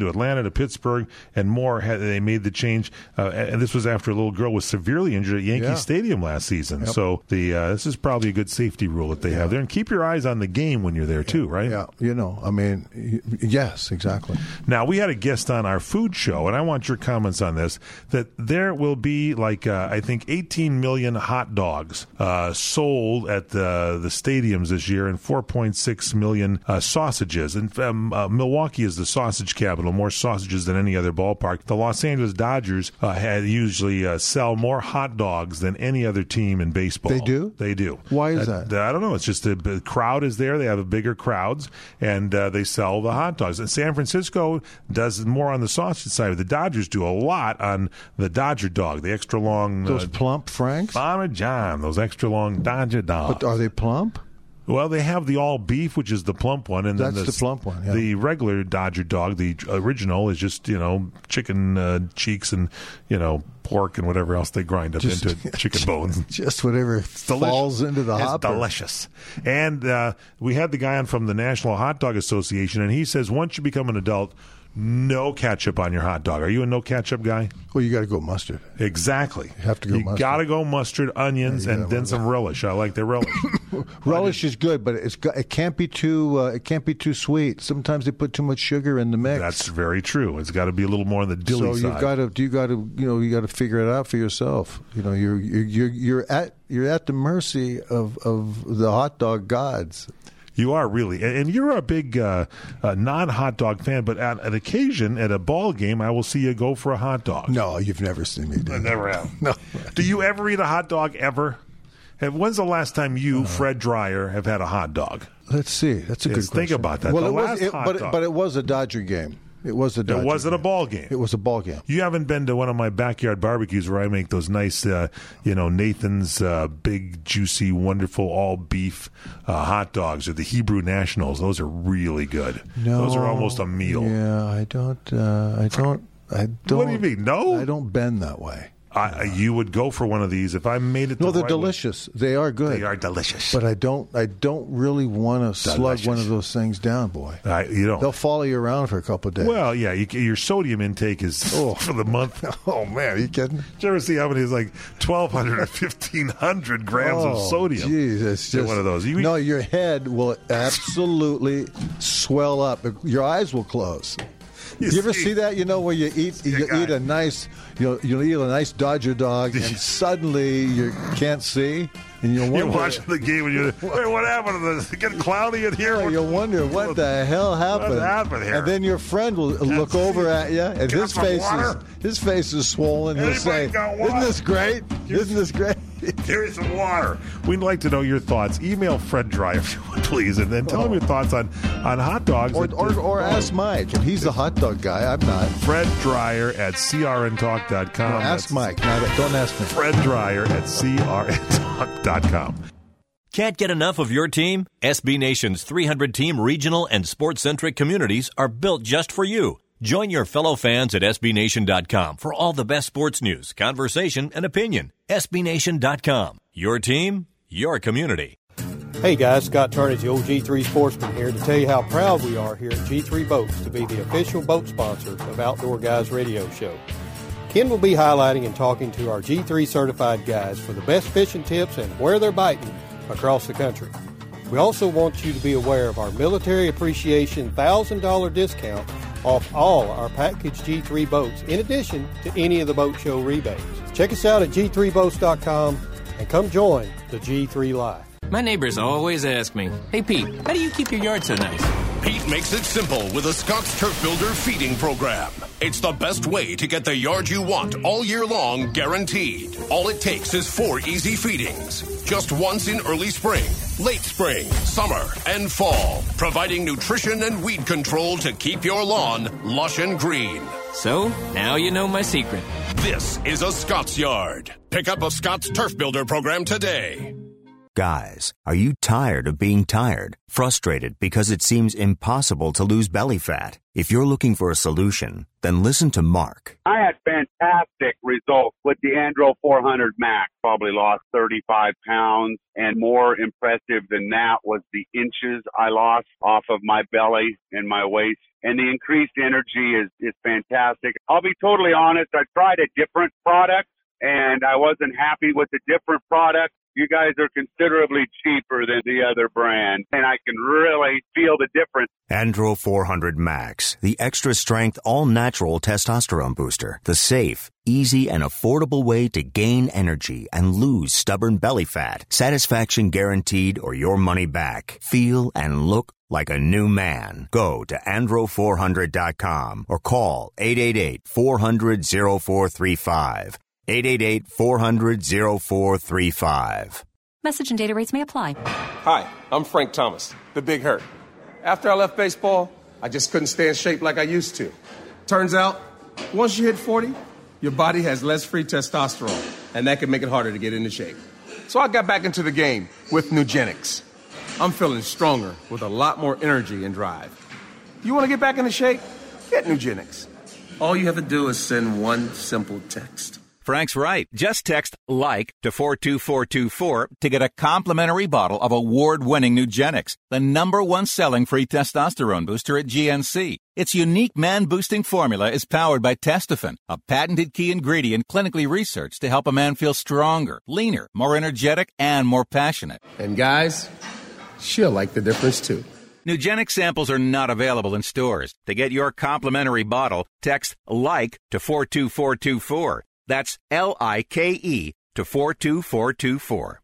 to Atlanta, to Pittsburgh, and more. Had, they made the change, uh, and this was after a little girl was severely injured at Yankee Yeah. Stadium last season. Yep. So the uh, this is probably a good safety rule that they have there. And keep your eyes on the game when you're there, too, right? Yeah, you know, I mean, y- yes, exactly. Now, we had a guest on our food show, and I want your comments on this, that there will be, like, uh, I think, eighteen million hot dogs uh, sold at the, the stadiums this year and four point six million uh, sausages. And um, uh, Milwaukee is the sausage capital, more sausages than any other ballpark. The Los Angeles Dodgers uh, had usually uh, sell more hot dogs than any other team in baseball. They do? They do. Why is that? I don't know. It's just the, the crowd is there. They have a bigger crowds, and uh, they sell the hot dogs. And San Francisco does more on the sausage side. The Dodgers do a lot on the Dodger dog, the extra long. Those uh, plump Franks? Parmesan, those extra long Dodger dogs. But are they plump? Well, they have the all beef, which is the plump one, and That's then the plump one, yeah. The regular Dodger dog, the original, is just, you know, chicken uh, cheeks and, you know, pork and whatever else they grind up Just- into chicken bones. Just whatever falls into the It's hopper. delicious. And uh, we had the guy on from the National Hot Dog Association, and he says once you become an adult, no ketchup on your hot dog. Are you a no ketchup guy? Well, you got to go mustard. Exactly. You have to go You mustard. got to go mustard, onions, Yeah, you and gotta then some relish. I like the relish. Relish is good, but it's got, it can't be too uh, it can't be too sweet. Sometimes they put too much sugar in the mix. That's very true. It's got to be a little more on the dilly so side. you've got to you got to you know you got to figure it out for yourself. You know you're you're you're, you're at you're at the mercy of, of the hot dog gods. You are really, and and you're a big uh, uh, non-hot dog fan. But at an occasion, at a ball game, I will see you go for a hot dog. No, you've never seen me do I that. never have. No. Do you ever eat a hot dog ever? Have, when's the last time you, Fred Dreyer, have had a hot dog? Let's see. That's a Yes, good think question. about that. Well, The it was, last it, hot but, dog. but it was a Dodger game. It was a Dodger It wasn't a game. ball game. It was a ball game. You haven't been to one of my backyard barbecues where I make those nice, uh, you know, Nathan's uh, big, juicy, wonderful all beef uh, hot dogs or the Hebrew Nationals. Those are really good. No, Those are almost a meal. Yeah, I don't. Uh, I don't. I don't. What do you mean? No, I don't bend that way. I, you would go for one of these if I made it. No, the they're right way. delicious. They are good. They are delicious. But I don't. I don't really want to slug Delicious. one of those things down, boy. I, you don't. They'll follow you around for a couple of days. Well, yeah, you, your sodium intake is Oh. for the month. Oh man, are you kidding? Did you ever see how many is like twelve hundred or fifteen hundred grams of Oh, sodium? Geez, it's in just one of those. You eat- no, your head will absolutely swell up. Your eyes will close. You, You ever see- see that? You know, where you eat you got eat a it. nice you you eat a nice Dodger dog, and suddenly you can't see, and you wonder. You're watching the game and you're, hey, what happened to this? It get cloudy in here? Oh, you wonder what the hell happened. What happened here? And then your friend will look over at you, and Got his some face water? is his face is swollen. He'll Anybody say, got "Isn't water?" this great? Isn't this great?" Here's some water. We'd like to know your thoughts. Email Fred Dry if you would, please, and then tell him your thoughts on, on hot dogs. Or, at- or, or ask Mike, and he's the hot dog guy. I'm not. Fred Dreyer at C R N talk dot com. No, ask That's Mike. Not, don't ask me. Fred Dreyer at C R N talk dot com. Can't get enough of your team? S B Nation's three hundred team regional and sports-centric communities are built just for you. Join your fellow fans at S B Nation dot com for all the best sports news, conversation, and opinion. S B Nation dot com. Your team, your community. Hey guys, Scott Turnage, the old G three Sportsman here to tell you how proud we are here at G three Boats to be the official boat sponsor of Outdoor Guys Radio Show. Ken will be highlighting and talking to our G three certified guys for the best fishing tips and where they're biting across the country. We also want you to be aware of our Military Appreciation one thousand dollars discount off all our package G three boats, in addition to any of the boat show rebates. Check us out at G three boats dot com and come join the G three Life. My neighbors always ask me, "Hey Pete, how do you keep your yard so nice?" Pete makes it simple with a Scott's Turf Builder feeding program. It's the best way to get the yard you want all year long, guaranteed. All it takes is four easy feedings. Just once in early spring, late spring, summer, and fall. Providing nutrition and weed control to keep your lawn lush and green. So, now you know my secret. This is a Scott's Yard. Pick up a Scott's Turf Builder program today. Guys, are you tired of being tired? Frustrated because it seems impossible to lose belly fat? If you're looking for a solution, then listen to Mark. I had fantastic results with the Andro four hundred Max. Probably lost thirty-five pounds, and more impressive than that was the inches I lost off of my belly and my waist. And the increased energy is, is fantastic. I'll be totally honest, I tried a different product, and I wasn't happy with the different product. You guys are considerably cheaper than the other brand, and I can really feel the difference. Andro four hundred Max, the extra strength, all natural testosterone booster. The safe, easy, and affordable way to gain energy and lose stubborn belly fat. Satisfaction guaranteed or your money back. Feel and look like a new man. Go to andro four hundred dot com or call eight eight eight, four hundred, oh four three five. eight eight eight, four hundred, oh four three five. Message and data rates may apply. Hi, I'm Frank Thomas, the Big Hurt. After I left baseball, I just couldn't stay in shape like I used to. Turns out, once you hit forty, your body has less free testosterone, and that can make it harder to get into shape. So I got back into the game with Nugenics. I'm feeling stronger with a lot more energy and drive. You want to get back into shape? Get Nugenics. All you have to do is send one simple text. Frank's right. Just text LIKE to four two four two four to get a complimentary bottle of award-winning Nugenics, the number one selling free testosterone booster at G N C. Its unique man-boosting formula is powered by Testofen, a patented key ingredient clinically researched to help a man feel stronger, leaner, more energetic, and more passionate. And guys, she'll like the difference too. Nugenic samples are not available in stores. To get your complimentary bottle, text LIKE to four two four two four. That's L I K E to four two four two four.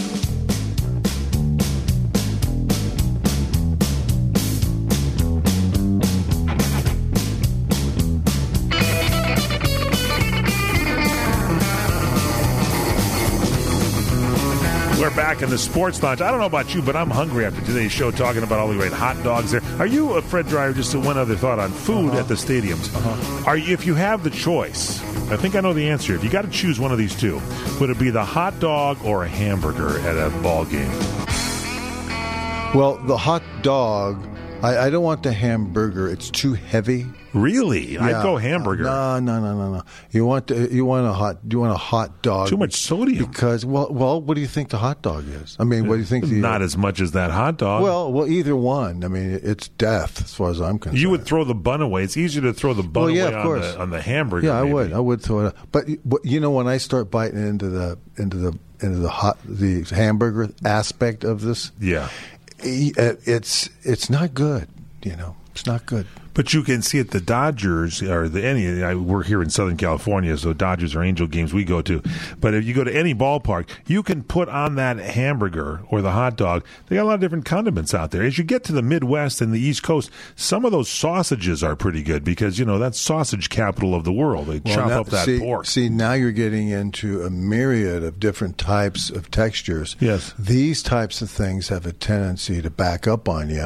We're back in the Sports Lounge. I don't know about you, but I'm hungry after today's show, talking about all the great hot dogs there. Are you, uh, Fred Dreyer, just one other thought on food uh-huh. at the stadiums? Uh-huh. Are you, if you have the choice, I think I know the answer. If you got to choose one of these two, would it be the hot dog or a hamburger at a ball game? Well, the hot dog, I, I don't want the hamburger. It's too heavy. Really? Yeah. I'd go hamburger. No, no, no, no, no. You want the, you want a hot you want a hot dog. Too much sodium. Because well, well, what do you think the hot dog is? I mean, what do you think? The, Not as much as that hot dog. Well, well, either one. I mean, it's death as far as I'm concerned. You would throw the bun away. It's easier to throw the bun well, yeah, away of on course. the on the hamburger. Yeah, I maybe. would. I would throw it out. But, but you know, when I start biting into the into the into the hot the hamburger aspect of this, yeah, it's it's not good. You know, it's not good. But you can see it. The Dodgers or the any. I, we're here in Southern California, so Dodgers or Angel games we go to. But if you go to any ballpark, you can put on that hamburger or the hot dog. They got a lot of different condiments out there. As you get to the Midwest and the East Coast, some of those sausages are pretty good because you know that's sausage capital of the world. They well, chop now, up that see, pork. See, now you're getting into a myriad of different types of textures. Yes, these types of things have a tendency to back up on you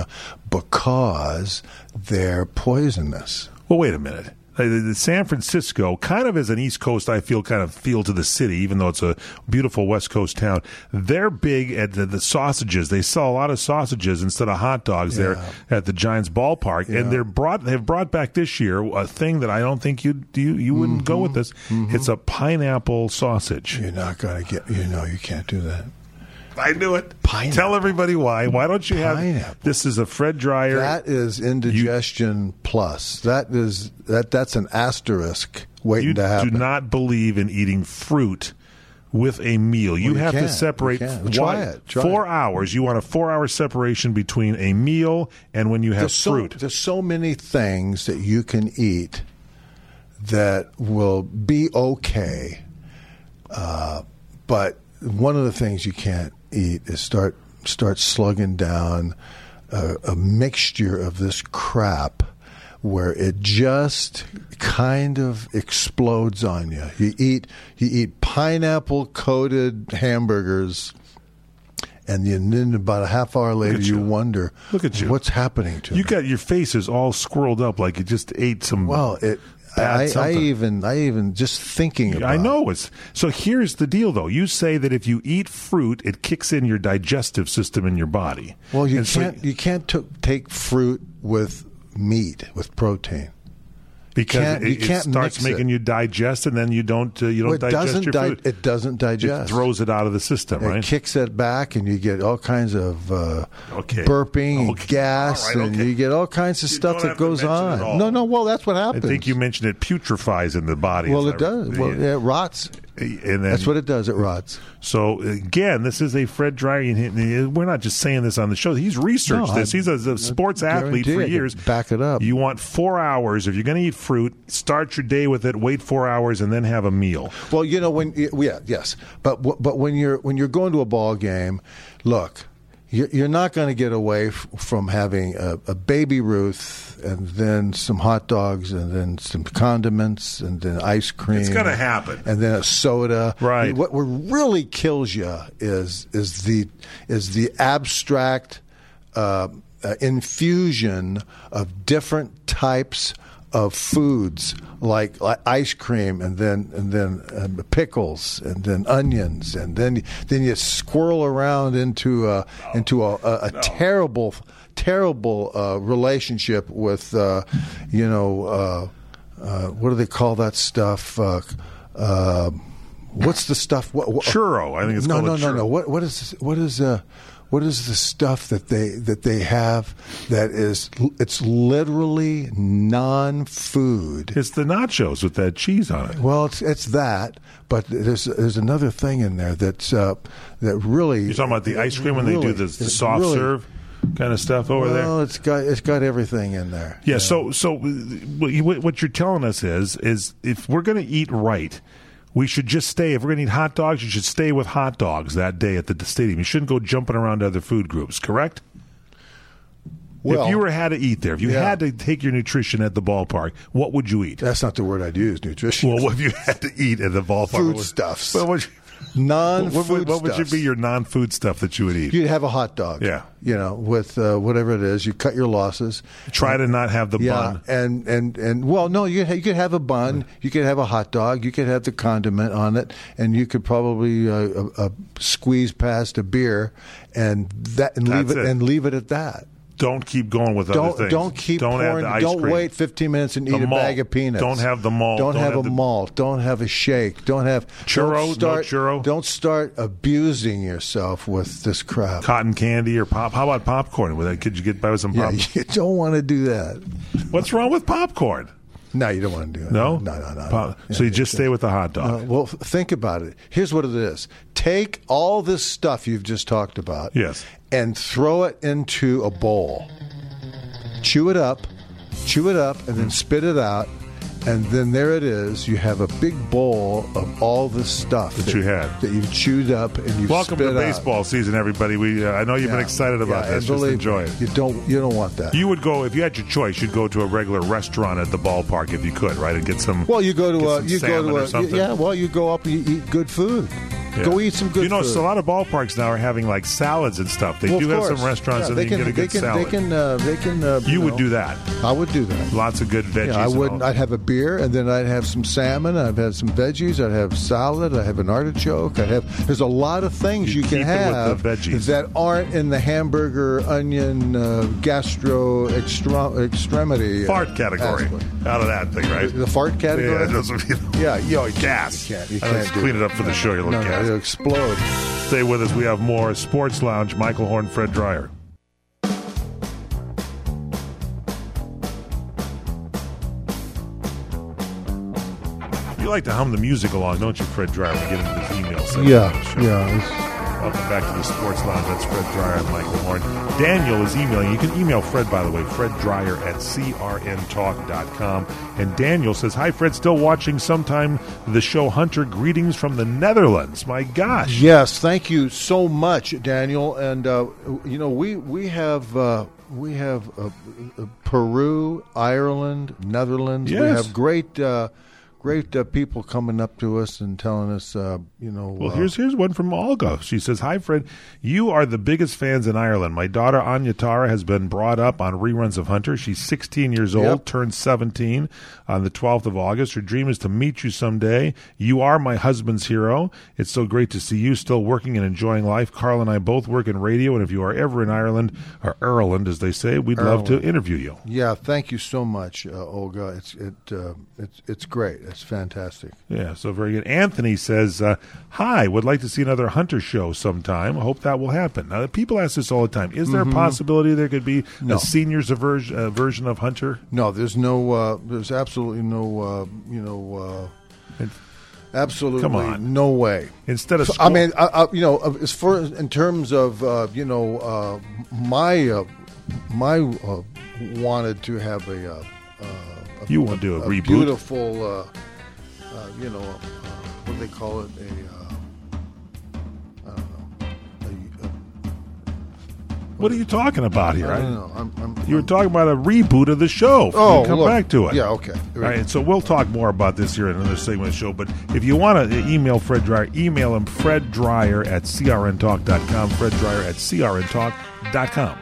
because they're poisonous. Well, wait a minute. Uh, San Francisco kind of is an East Coast, I feel, kind of feel to the city, even though it's a beautiful West Coast town. They're big at the, the sausages. They sell a lot of sausages instead of hot dogs yeah. there at the Giants ballpark. Yeah. And they're brought, they've brought back this year a thing that I don't think you you, you wouldn't mm-hmm. go with this. Mm-hmm. It's a pineapple sausage. You're not going to get, you know, you can't do that. I knew it. Pineapple. Tell everybody why. Why don't you have Pineapple. This is a Fred Dreyer. That is indigestion you, plus. That is that. That's an asterisk waiting to happen. You do not believe in eating fruit with a meal. You, well, you have can. to separate. Well, try it. Try four it. hours. You want a four-hour separation between a meal and when you have there's fruit. So, there's so many things that you can eat that will be okay, uh, but one of the things you can't eat is start start slugging down a, a mixture of this crap where it just kind of explodes on you. You eat you eat pineapple coated hamburgers, and then about a half hour later you. you wonder, look at you, what's happening to you me? Got your face is all squirreled up like you just ate some. Well, it. bad I, I something. even, I even just thinking about I know it's so. Here's the deal, though. You say that if you eat fruit, it kicks in your digestive system in your body. Well, you And so- can't, you can't t- take fruit with meat, with protein. because can't- it, you it can't starts mix making it. you digest, and then you don't uh, you don't Well, it digest doesn't your di- food. it doesn't digest. It throws it out of the system, It right? kicks it back, and you get all kinds of uh, Okay. burping, Okay. gas, All right, and okay. you get all kinds of stuff don't that have to goes mention it on. all. No, no. Well, that's what I happens. think you mentioned it putrefies in the body. Well, Is it that does. right? Well, Yeah. it rots. And then, That's what it does. It rots. So again, this is a Fred Dreyer. and We're not just saying this on the show. He's researched No, this. I- He's a, a sports athlete guarantee for I could years. back it up. You want four hours. If you're going to eat fruit, start your day with it. Wait four hours and then have a meal. Well, you know when yeah yes, but but when you're when you're going to a ball game, look, you're, you're not going to get away f- from having a, a Baby Ruth and then some hot dogs and then some condiments and then ice cream. It's gonna happen. And then a soda. Right. What, what really kills you is is the is the abstract uh, uh, infusion of different types of foods like, like ice cream and then and then uh, pickles and then onions and then then you swirl around into a, into a, a, a terrible terrible uh, relationship with uh, you know uh, uh, what do they call that stuff uh, uh, what's the stuff what, what, Churro. I think it's no called no a no churro. no what what is what is uh what is the stuff that they that they have that is it's literally non-food? It's the nachos with that cheese on it. Well, it's it's that, but there's there's another thing in there that's uh, that really. You're talking about the ice cream when really, they do the, the it's soft really- serve kind of stuff over there. Well, it's got it's got everything in there. Yeah. So, so what you- what you're telling us is, is if we're going to eat right, we should just stay. If we're going to eat hot dogs, you should stay with hot dogs that day at the, the stadium. You shouldn't go jumping around to other food groups. Correct? Well, if you were had to eat there, if you yeah. had to take your nutrition at the ballpark, what would you eat? That's not the word I'd use. Nutrition. Well, what if you had to eat at the ballpark? What would- Foodstuffs. Well, what, Non-food what, would- what would you stuffs. be your non-food stuff that you would eat? You'd have a hot dog. Yeah. You know, with uh, whatever it is, you cut your losses. Try to not have the yeah, bun. and and and well, no, you you could have a bun, you could have a hot dog, you could have the condiment on it, and you could probably uh, uh, uh, squeeze past a beer, and that and leave That's it, it. and leave it at that. Don't keep going with Don't other things. don't keep don't add pouring. the ice Don't cream. wait fifteen minutes and The eat a malt. bag of peanuts. Don't have the malt. Don't, Don't have, have a the- malt. Don't have a shake. Don't have Churro? No Don't start, churro? Don't start abusing yourself with this crap. Cotton candy or pop? How about popcorn? With that, could you get by with some Yeah, popcorn? you don't want to do that. What's wrong with popcorn? No, you don't want to do it. No, no, no, no. Pop- no. so you Yeah, just yeah. stay with the hot dog. Uh, well, f- think about it. Here's what it is. Take all this stuff you've just talked about Yes. and throw it into a bowl. Chew it up, chew it up, and then spit it out. And then there it is. You have a big bowl of all this stuff That you had. that you've chewed up and you've Welcome spit to out. baseball season, everybody. We uh, I know you've been Yeah. excited about Yeah, this. and Just believe enjoy me, it. You don't. You don't want that. You would go if you had your choice. You'd go to a regular restaurant at the ballpark if you could, right, and get some. Well, you go to get a some you go salmon to or a something. yeah. Well, you go up and you eat good food. Yeah. Go eat some good. You know, food. so a lot of ballparks now are having like salads and stuff. They Well, do of have course. some restaurants Yeah, that they you can, can get a they good can, salad. They can. Uh, they can. Uh, you would know, do that. I would do that. Lots of good veggies. Yeah, I and would. all. I'd have a beer, and then I'd have some salmon. I'd have some veggies. I'd have salad. I'd have an artichoke. I'd have. There's a lot of things you, You can keep it with have the veggies. that aren't in the hamburger, onion, uh, gastro extre- extremity uh, Fart category. aspect. Out of that thing, right? The fart category. Yeah, it doesn't mean Yeah, yo, gas. You can't. You I can't let's do clean that. it up for the show. You look No, no, gas. it'll explode. Stay with us. We have more Sports Lounge. Michael Horn, Fred Dreyer. You like to hum the music along, don't you, Fred Dreyer? We get into this email section. Yeah, of the show. yeah. it's- Welcome back to the Sports Lounge. That's Fred Dreyer and Michael Horn. Daniel is emailing. You can email Fred, by the way, Fred Dreyer at c r n talk dot com. And Daniel says, hi, Fred. Still watching sometime the show Hunter. Greetings from the Netherlands. My gosh. Yes, thank you so much, Daniel. And uh, you know, we we have uh, we have uh, uh, Peru, Ireland, Netherlands. We Yes. have great uh, great uh, people coming up to us and telling us, uh, you know. Well, uh, here's here's one from Olga. She says, "Hi, Fred. You are the biggest fans in Ireland. My daughter Anya Tara has been brought up on reruns of Hunter. She's sixteen years old, Yep. turned seventeen on the twelfth of August. Her dream is to meet you someday. You are my husband's hero. It's so great to see you still working and enjoying life. Carl and I both work in radio, and if you are ever in Ireland, or Ireland as they say, we'd love to Ireland. interview you." Yeah, thank you so much, uh, Olga. It's it uh, it's it's great. It's fantastic. Yeah, so very good. Anthony says, uh, "Hi, would like to see another Hunter show sometime. I hope that will happen." Now, people ask this all the time. Is there Mhm. a possibility there could be No. a seniors aver- uh, version of Hunter? No, there's no. Uh, there's absolutely no. Uh, you know. Uh, absolutely. Come on. No way. Instead of So, I mean, I, I, you know, as far in terms of uh, you know, uh, my uh, my uh, wanted to have a. Uh, uh, a You want to do a reboot? Beautiful. Uh, uh, you know, uh, what do they call it? A. Uh, I don't know. A, a, What are you talking about here? I don't know. I'm, I'm, you were talking about a reboot of the show. Oh, We'll come look. back to it. Yeah, okay. All right, so we'll talk more about this here in another segment of the show. But if you want to email Fred Dreyer, email him Fred Dreyer at C R N talk dot com, Fred Dreyer at C R N talk dot com.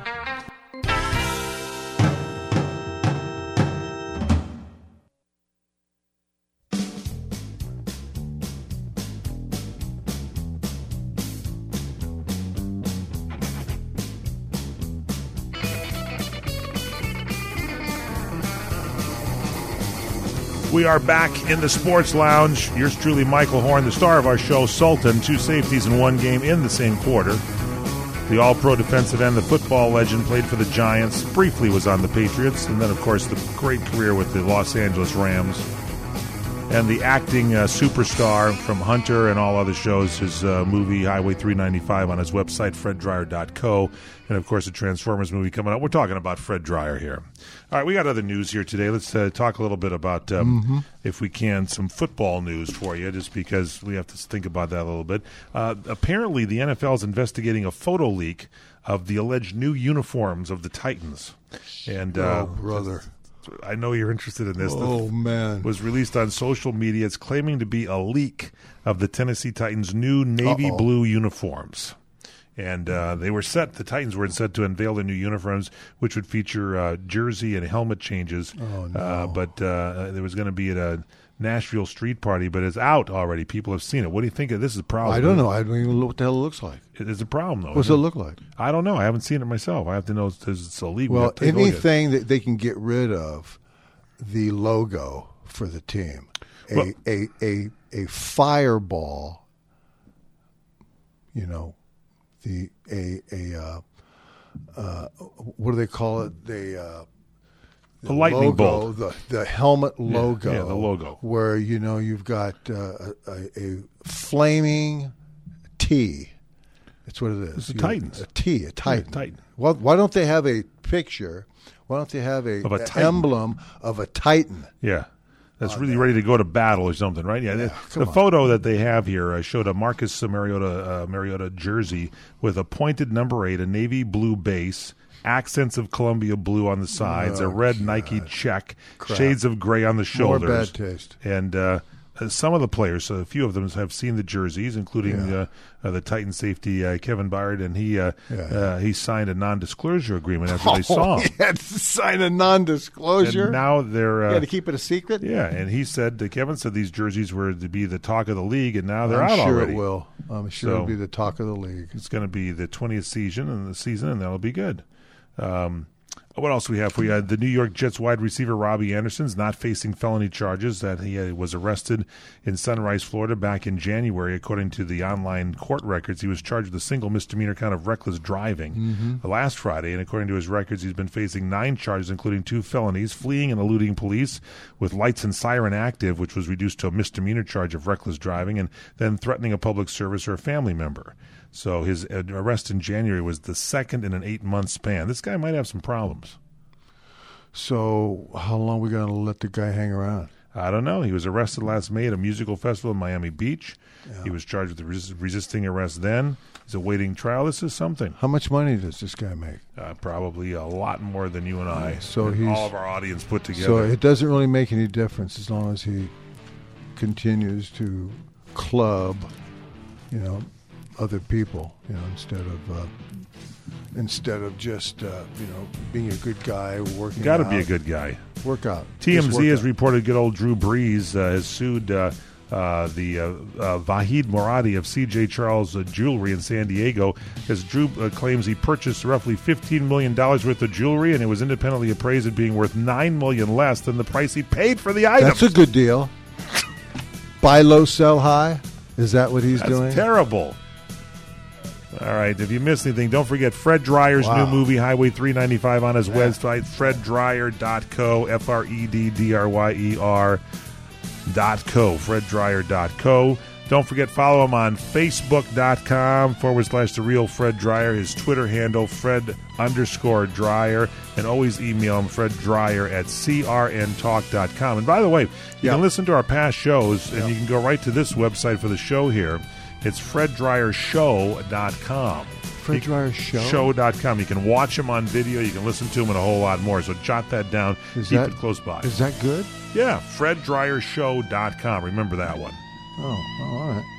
We are back in the Sports Lounge. Yours truly, Michael Horn, the star of our show, Sultan. Two safeties in one game in the same quarter. The all-pro defensive end, the football legend, played for the Giants, briefly was on the Patriots, and then, of course, the great career with the Los Angeles Rams. And the acting uh, superstar from Hunter and all other shows, his uh, movie Highway three ninety-five on his website, fred dreyer dot co. And, of course, the Transformers movie coming out. We're talking about Fred Dreyer here. All right, we got other news here today. Let's uh, talk a little bit about, um, Mm-hmm. if we can, some football news for you, just because we have to think about that a little bit. Uh, apparently, the N F L is investigating a photo leak of the alleged new uniforms of the Titans. And uh, Oh, brother. I know you're interested in this. Oh, The- man. was released on social media. It's claiming to be a leak of the Tennessee Titans' new navy Uh-oh. blue uniforms. And uh, they were set, the Titans were set to unveil their new uniforms, which would feature uh, jersey and helmet changes. Oh, no. uh, but uh, there was going to be at a Nashville street party, but it's out already. People have seen it. What do you think of this? Is a problem? I don't know. I don't even know what the hell it looks like. It's a problem, though. What's isn't it look like? I don't know. I haven't seen it myself. I have to know it's, it's illegal. We Well, have to take a look at it. anything that they can get rid of the logo for the team, a Well- a, a a fireball, you know, the a a uh, uh, what do they call it? The uh, A lightning logo, bolt. the the helmet Yeah, logo, yeah, the logo. where you know you've got uh, a, a flaming T. That's what it is. It's the You- Titans. A T, a Titan. Titan. Well, why don't they have a picture? Why don't they have a, Of a a Titan. emblem of a Titan? Yeah. That's really ready to go to battle or something, right? Yeah. the come the on. photo that they have here uh, showed a Marcus Mariota uh, Mariota jersey with a pointed number eight, a navy blue base, accents of Columbia blue on the sides, Oh, a red Nike check, Crap. shades of gray on the More shoulders. bad taste. And uh, uh, some of the players, so a few of them have seen the jerseys, including Yeah. uh, uh, the Titan safety uh, Kevin Byard, and he uh, Yeah. uh, he signed a non-disclosure agreement after they Oh, saw him. he had to sign a non-disclosure. And now they're uh, you had to keep it a secret. yeah, and he said, uh, Kevin said these jerseys were to be the talk of the league, and now they're I'm out sure already. it will. I'm sure So- it'll be the talk of the league. It's going to be the twentieth season and the season, and that'll be good. Um, what else we have for you? Uh, the New York Jets wide receiver Robbie Anderson's not facing felony charges. That he uh, was arrested in Sunrise, Florida, back in January, according to the online court records. He was charged with a single misdemeanor count of reckless driving Mhm. last Friday, and according to his records, he's been facing nine charges, including two felonies: fleeing and eluding police with lights and siren active, which was reduced to a misdemeanor charge of reckless driving, and then threatening a public service or a family member. So his uh, arrest in January was the second in an eight-month span. This guy might have some problems. So how long are we going to let the guy hang around? I don't know. He was arrested last May at a musical festival in Miami Beach. He was charged with res- resisting arrest then. He's awaiting trial. This is something. How much money does this guy make? Uh, probably a lot more than you and I, So and he's- all of our audience put together. So it doesn't really make any difference as long as he continues to club, you know, other people, you know, instead of uh, instead of just uh, you know being a good guy, working. Got to out. be a good guy. Work out. T M Z Just work has out. reported good old Drew Brees uh, has sued uh, uh, the uh, uh, Vahid Moradi of C J Charles uh, Jewelry in San Diego, as Drew uh, claims he purchased roughly fifteen million dollars worth of jewelry, and it was independently appraised at being worth nine million dollars less than the price he paid for the items. That's a good deal. Buy low, sell high. Is that what he's That's doing? terrible. All right, if you missed anything, don't forget Fred Dreyer's Wow. new movie, Highway three ninety-five, on his website, fred dryer dot co, F R E D D R Y E R dot co, fred dryer dot co. Don't forget, follow him on facebook.com forward slash The Real Fred Dryer, his Twitter handle, Fred underscore Dryer, and always email him, Fred Dryer at c r n talk dot com. And by the way, you Yep. can listen to our past shows, and Yep. you can go right to this website for the show here. It's fred dryer show dot com. Fred Dryer Show? Show dot com. You can watch him on video. You can listen to him and a whole lot more. So jot that down. Is Keep that- it close by. Is that good? Yeah, fred dryer show dot com. Remember that one. Oh, oh, all right.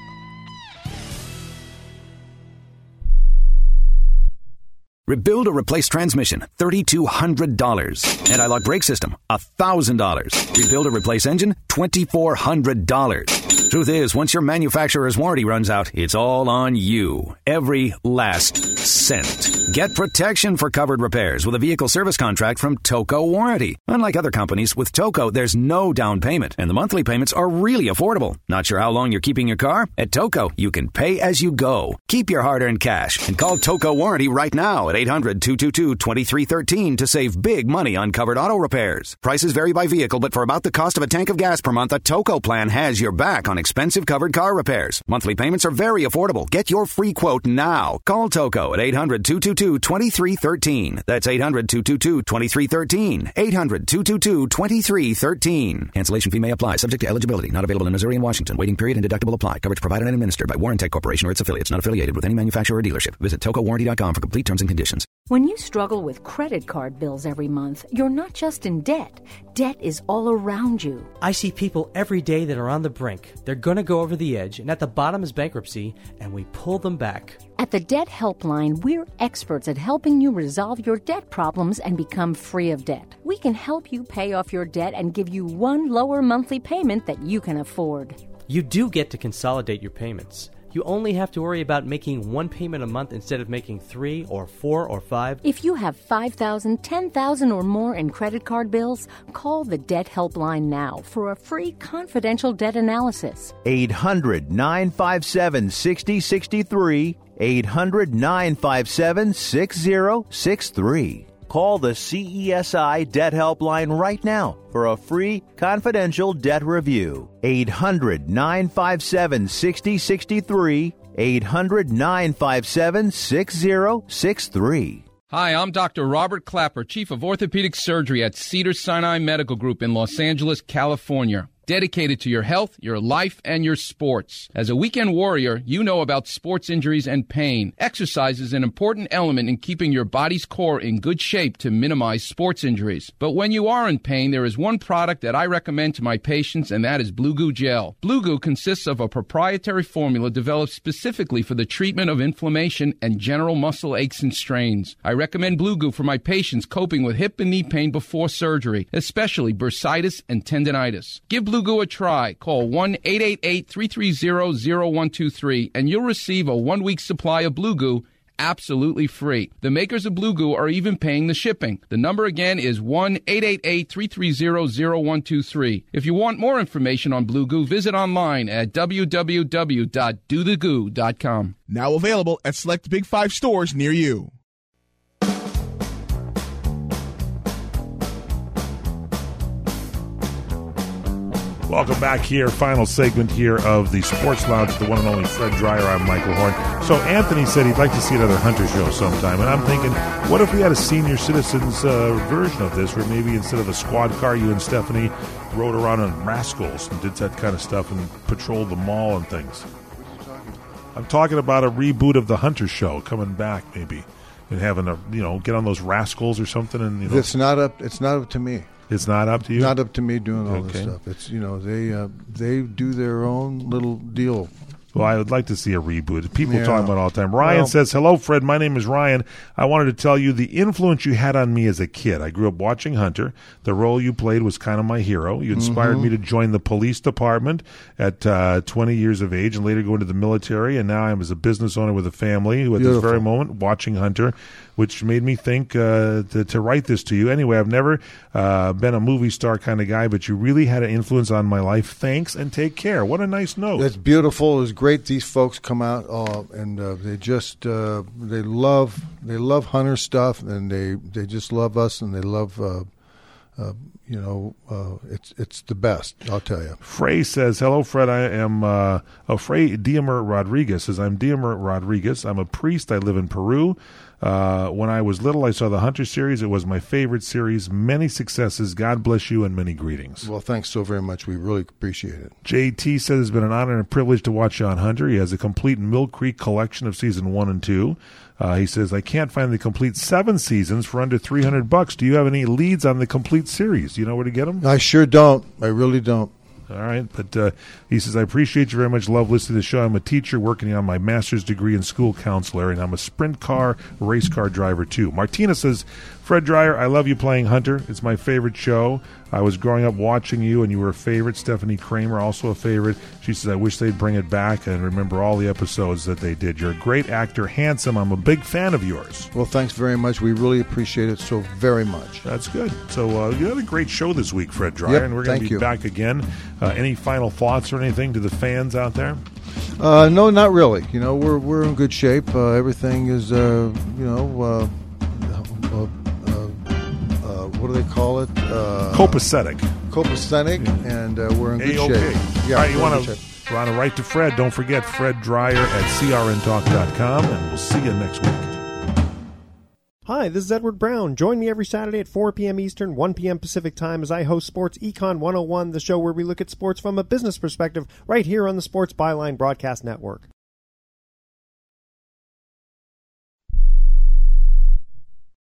Rebuild or replace transmission, three thousand two hundred dollars. Anti-lock brake system, one thousand dollars. Rebuild or replace engine, two thousand four hundred dollars. Truth is, once your manufacturer's warranty runs out, it's all on you. Every last cent. Get protection for covered repairs with a vehicle service contract from Toco Warranty. Unlike other companies, with Toco, there's no down payment, and the monthly payments are really affordable. Not sure how long you're keeping your car? At Toco, you can pay as you go. Keep your hard-earned cash and call Toco Warranty right now at eight hundred, two two two, two three one three to save big money on covered auto repairs. Prices vary by vehicle, but for about the cost of a tank of gas per month, a Toco plan has your back on expensive covered car repairs. Monthly payments are very affordable. Get your free quote now. Call Toco at eight hundred, two two two, two three one three. That's eight hundred, two two two, two three one three. eight hundred, two two two, two three one three. Cancellation fee may apply, subject to eligibility. Not available in Missouri and Washington. Waiting period and deductible apply. Coverage provided and administered by Warrantech Corporation or its affiliates. Not affiliated with any manufacturer or dealership. Visit toco warranty dot com for complete terms and conditions. When you struggle with credit card bills every month, you're not just in debt. Debt is all around you. I see people every day that are on the brink. They're going to go over the edge, and at the bottom is bankruptcy, and we pull them back. At the Debt Helpline, we're experts at helping you resolve your debt problems and become free of debt. We can help you pay off your debt and give you one lower monthly payment that you can afford. You do get to consolidate your payments. You only have to worry about making one payment a month instead of making three or four or five. If you have five thousand dollars, ten thousand dollars or more in credit card bills, call the Debt Helpline now for a free confidential debt analysis. eight hundred, nine five seven, six zero six three. eight hundred, nine five seven, six zero six three. Call the C E S I Debt Helpline right now for a free confidential debt review. eight hundred, nine five seven, six zero six three. eight hundred, nine five seven, six zero six three. Hi, I'm Doctor Robert Clapper, Chief of Orthopedic Surgery at Cedars-Sinai Medical Group in Los Angeles, California. Dedicated to your health, your life, and your sports. As a weekend warrior, you know about sports injuries and pain. Exercise is an important element in keeping your body's core in good shape to minimize sports injuries. But when you are in pain, there is one product that I recommend to my patients, and that is Blue Goo Gel. Blue Goo consists of a proprietary formula developed specifically for the treatment of inflammation and general muscle aches and strains. I recommend Blue Goo for my patients coping with hip and knee pain before surgery, especially bursitis and tendinitis. Give Blue Goo a try. Call one eight eight eight, three three zero, zero one two three and you'll receive a one-week supply of Blue Goo absolutely free. The makers of Blue Goo are even paying the shipping. The number again is one eight eight eight, three three zero, zero one two three. If you want more information on Blue Goo, visit online at w w w dot do the goo dot com. Now available at select Big Five stores near you. Welcome back here. Final segment here of the Sports Lounge, the one and only Fred Dryer. I'm Michael Horn. So Anthony said he'd like to see another Hunter show sometime, and I'm thinking, what if we had a senior citizens uh, version of this, where maybe instead of a squad car, you and Stephanie rode around on rascals and did that kind of stuff and patrolled the mall and things. I'm talking about a reboot of the Hunter show coming back, maybe, and having a you know get on those rascals or something. And you know, it's not up. It's not up to me. It's not up to you? Not up to me doing all Okay. this stuff. It's, you know, they uh, they do their own little deal. Well, I would like to see a reboot. People Yeah. talk about it all the time. Ryan Well- says, hello, Fred. My name is Ryan. I wanted to tell you the influence you had on me as a kid. I grew up watching Hunter. The role you played was kind of my hero. You inspired Mhm. me to join the police department at uh, twenty years of age and later go into the military. And now I'm as a business owner with a family who at Beautiful. this very moment watching Hunter, which made me think uh, to, to write this to you. Anyway, I've never uh, been a movie star kind of guy, but you really had an influence on my life. Thanks and take care. What a nice note. It's beautiful. It's great. These folks come out uh, and uh, they just uh, they love they love Hunter stuff, and they, they just love us, and they love uh, uh, you know uh, it's it's the best. I'll tell you. Frey says, hello, Fred. I am, uh, oh, Frey Diemer Rodriguez says, I'm Diemer Rodriguez. I'm a priest. I live in Peru. Uh, when I was little, I saw the Hunter series. It was my favorite series. Many successes. God bless you and many greetings. Well, thanks so very much. We really appreciate it. J T says it's been an honor and a privilege to watch John Hunter. He has a complete Mill Creek collection of season one and two. Uh, he says, I can't find the complete seven seasons for under three hundred bucks. Do you have any leads on the complete series? Do you know where to get them? I sure don't. I really don't. All right, but uh, he says, I appreciate you very much. Love listening to the show. I'm a teacher working on my master's degree in school counselor, and I'm a sprint car, race car driver, too. Martina says, Fred Dreyer, I love you playing Hunter. It's my favorite show. I was growing up watching you, and you were a favorite. Stephanie Kramer, also a favorite. She says, I wish they'd bring it back and remember all the episodes that they did. You're a great actor, handsome. I'm a big fan of yours. Well, thanks very much. We really appreciate it so very much. That's good. So uh, you had a great show this week, Fred Dreyer, Yep, and we're going thank to be you. back again. Uh, any final thoughts or anything to the fans out there? Uh, no, not really. You know, we're we're in good shape. Uh, everything is, uh, you know, uh, uh, uh, uh, what do they call it? Uh, Copacetic. Copacetic, and uh, we're in good A-okay. shape. Yeah, All right, you we're in want good to shape. want to write to Fred. Don't forget Fred Dreyer at c r n talk dot com, and we'll see you next week. Hi, this is Edward Brown. Join me every Saturday at four p.m. Eastern, one p.m. Pacific Time as I host Sports Econ one oh one, the show where we look at sports from a business perspective right here on the Sports Byline Broadcast Network.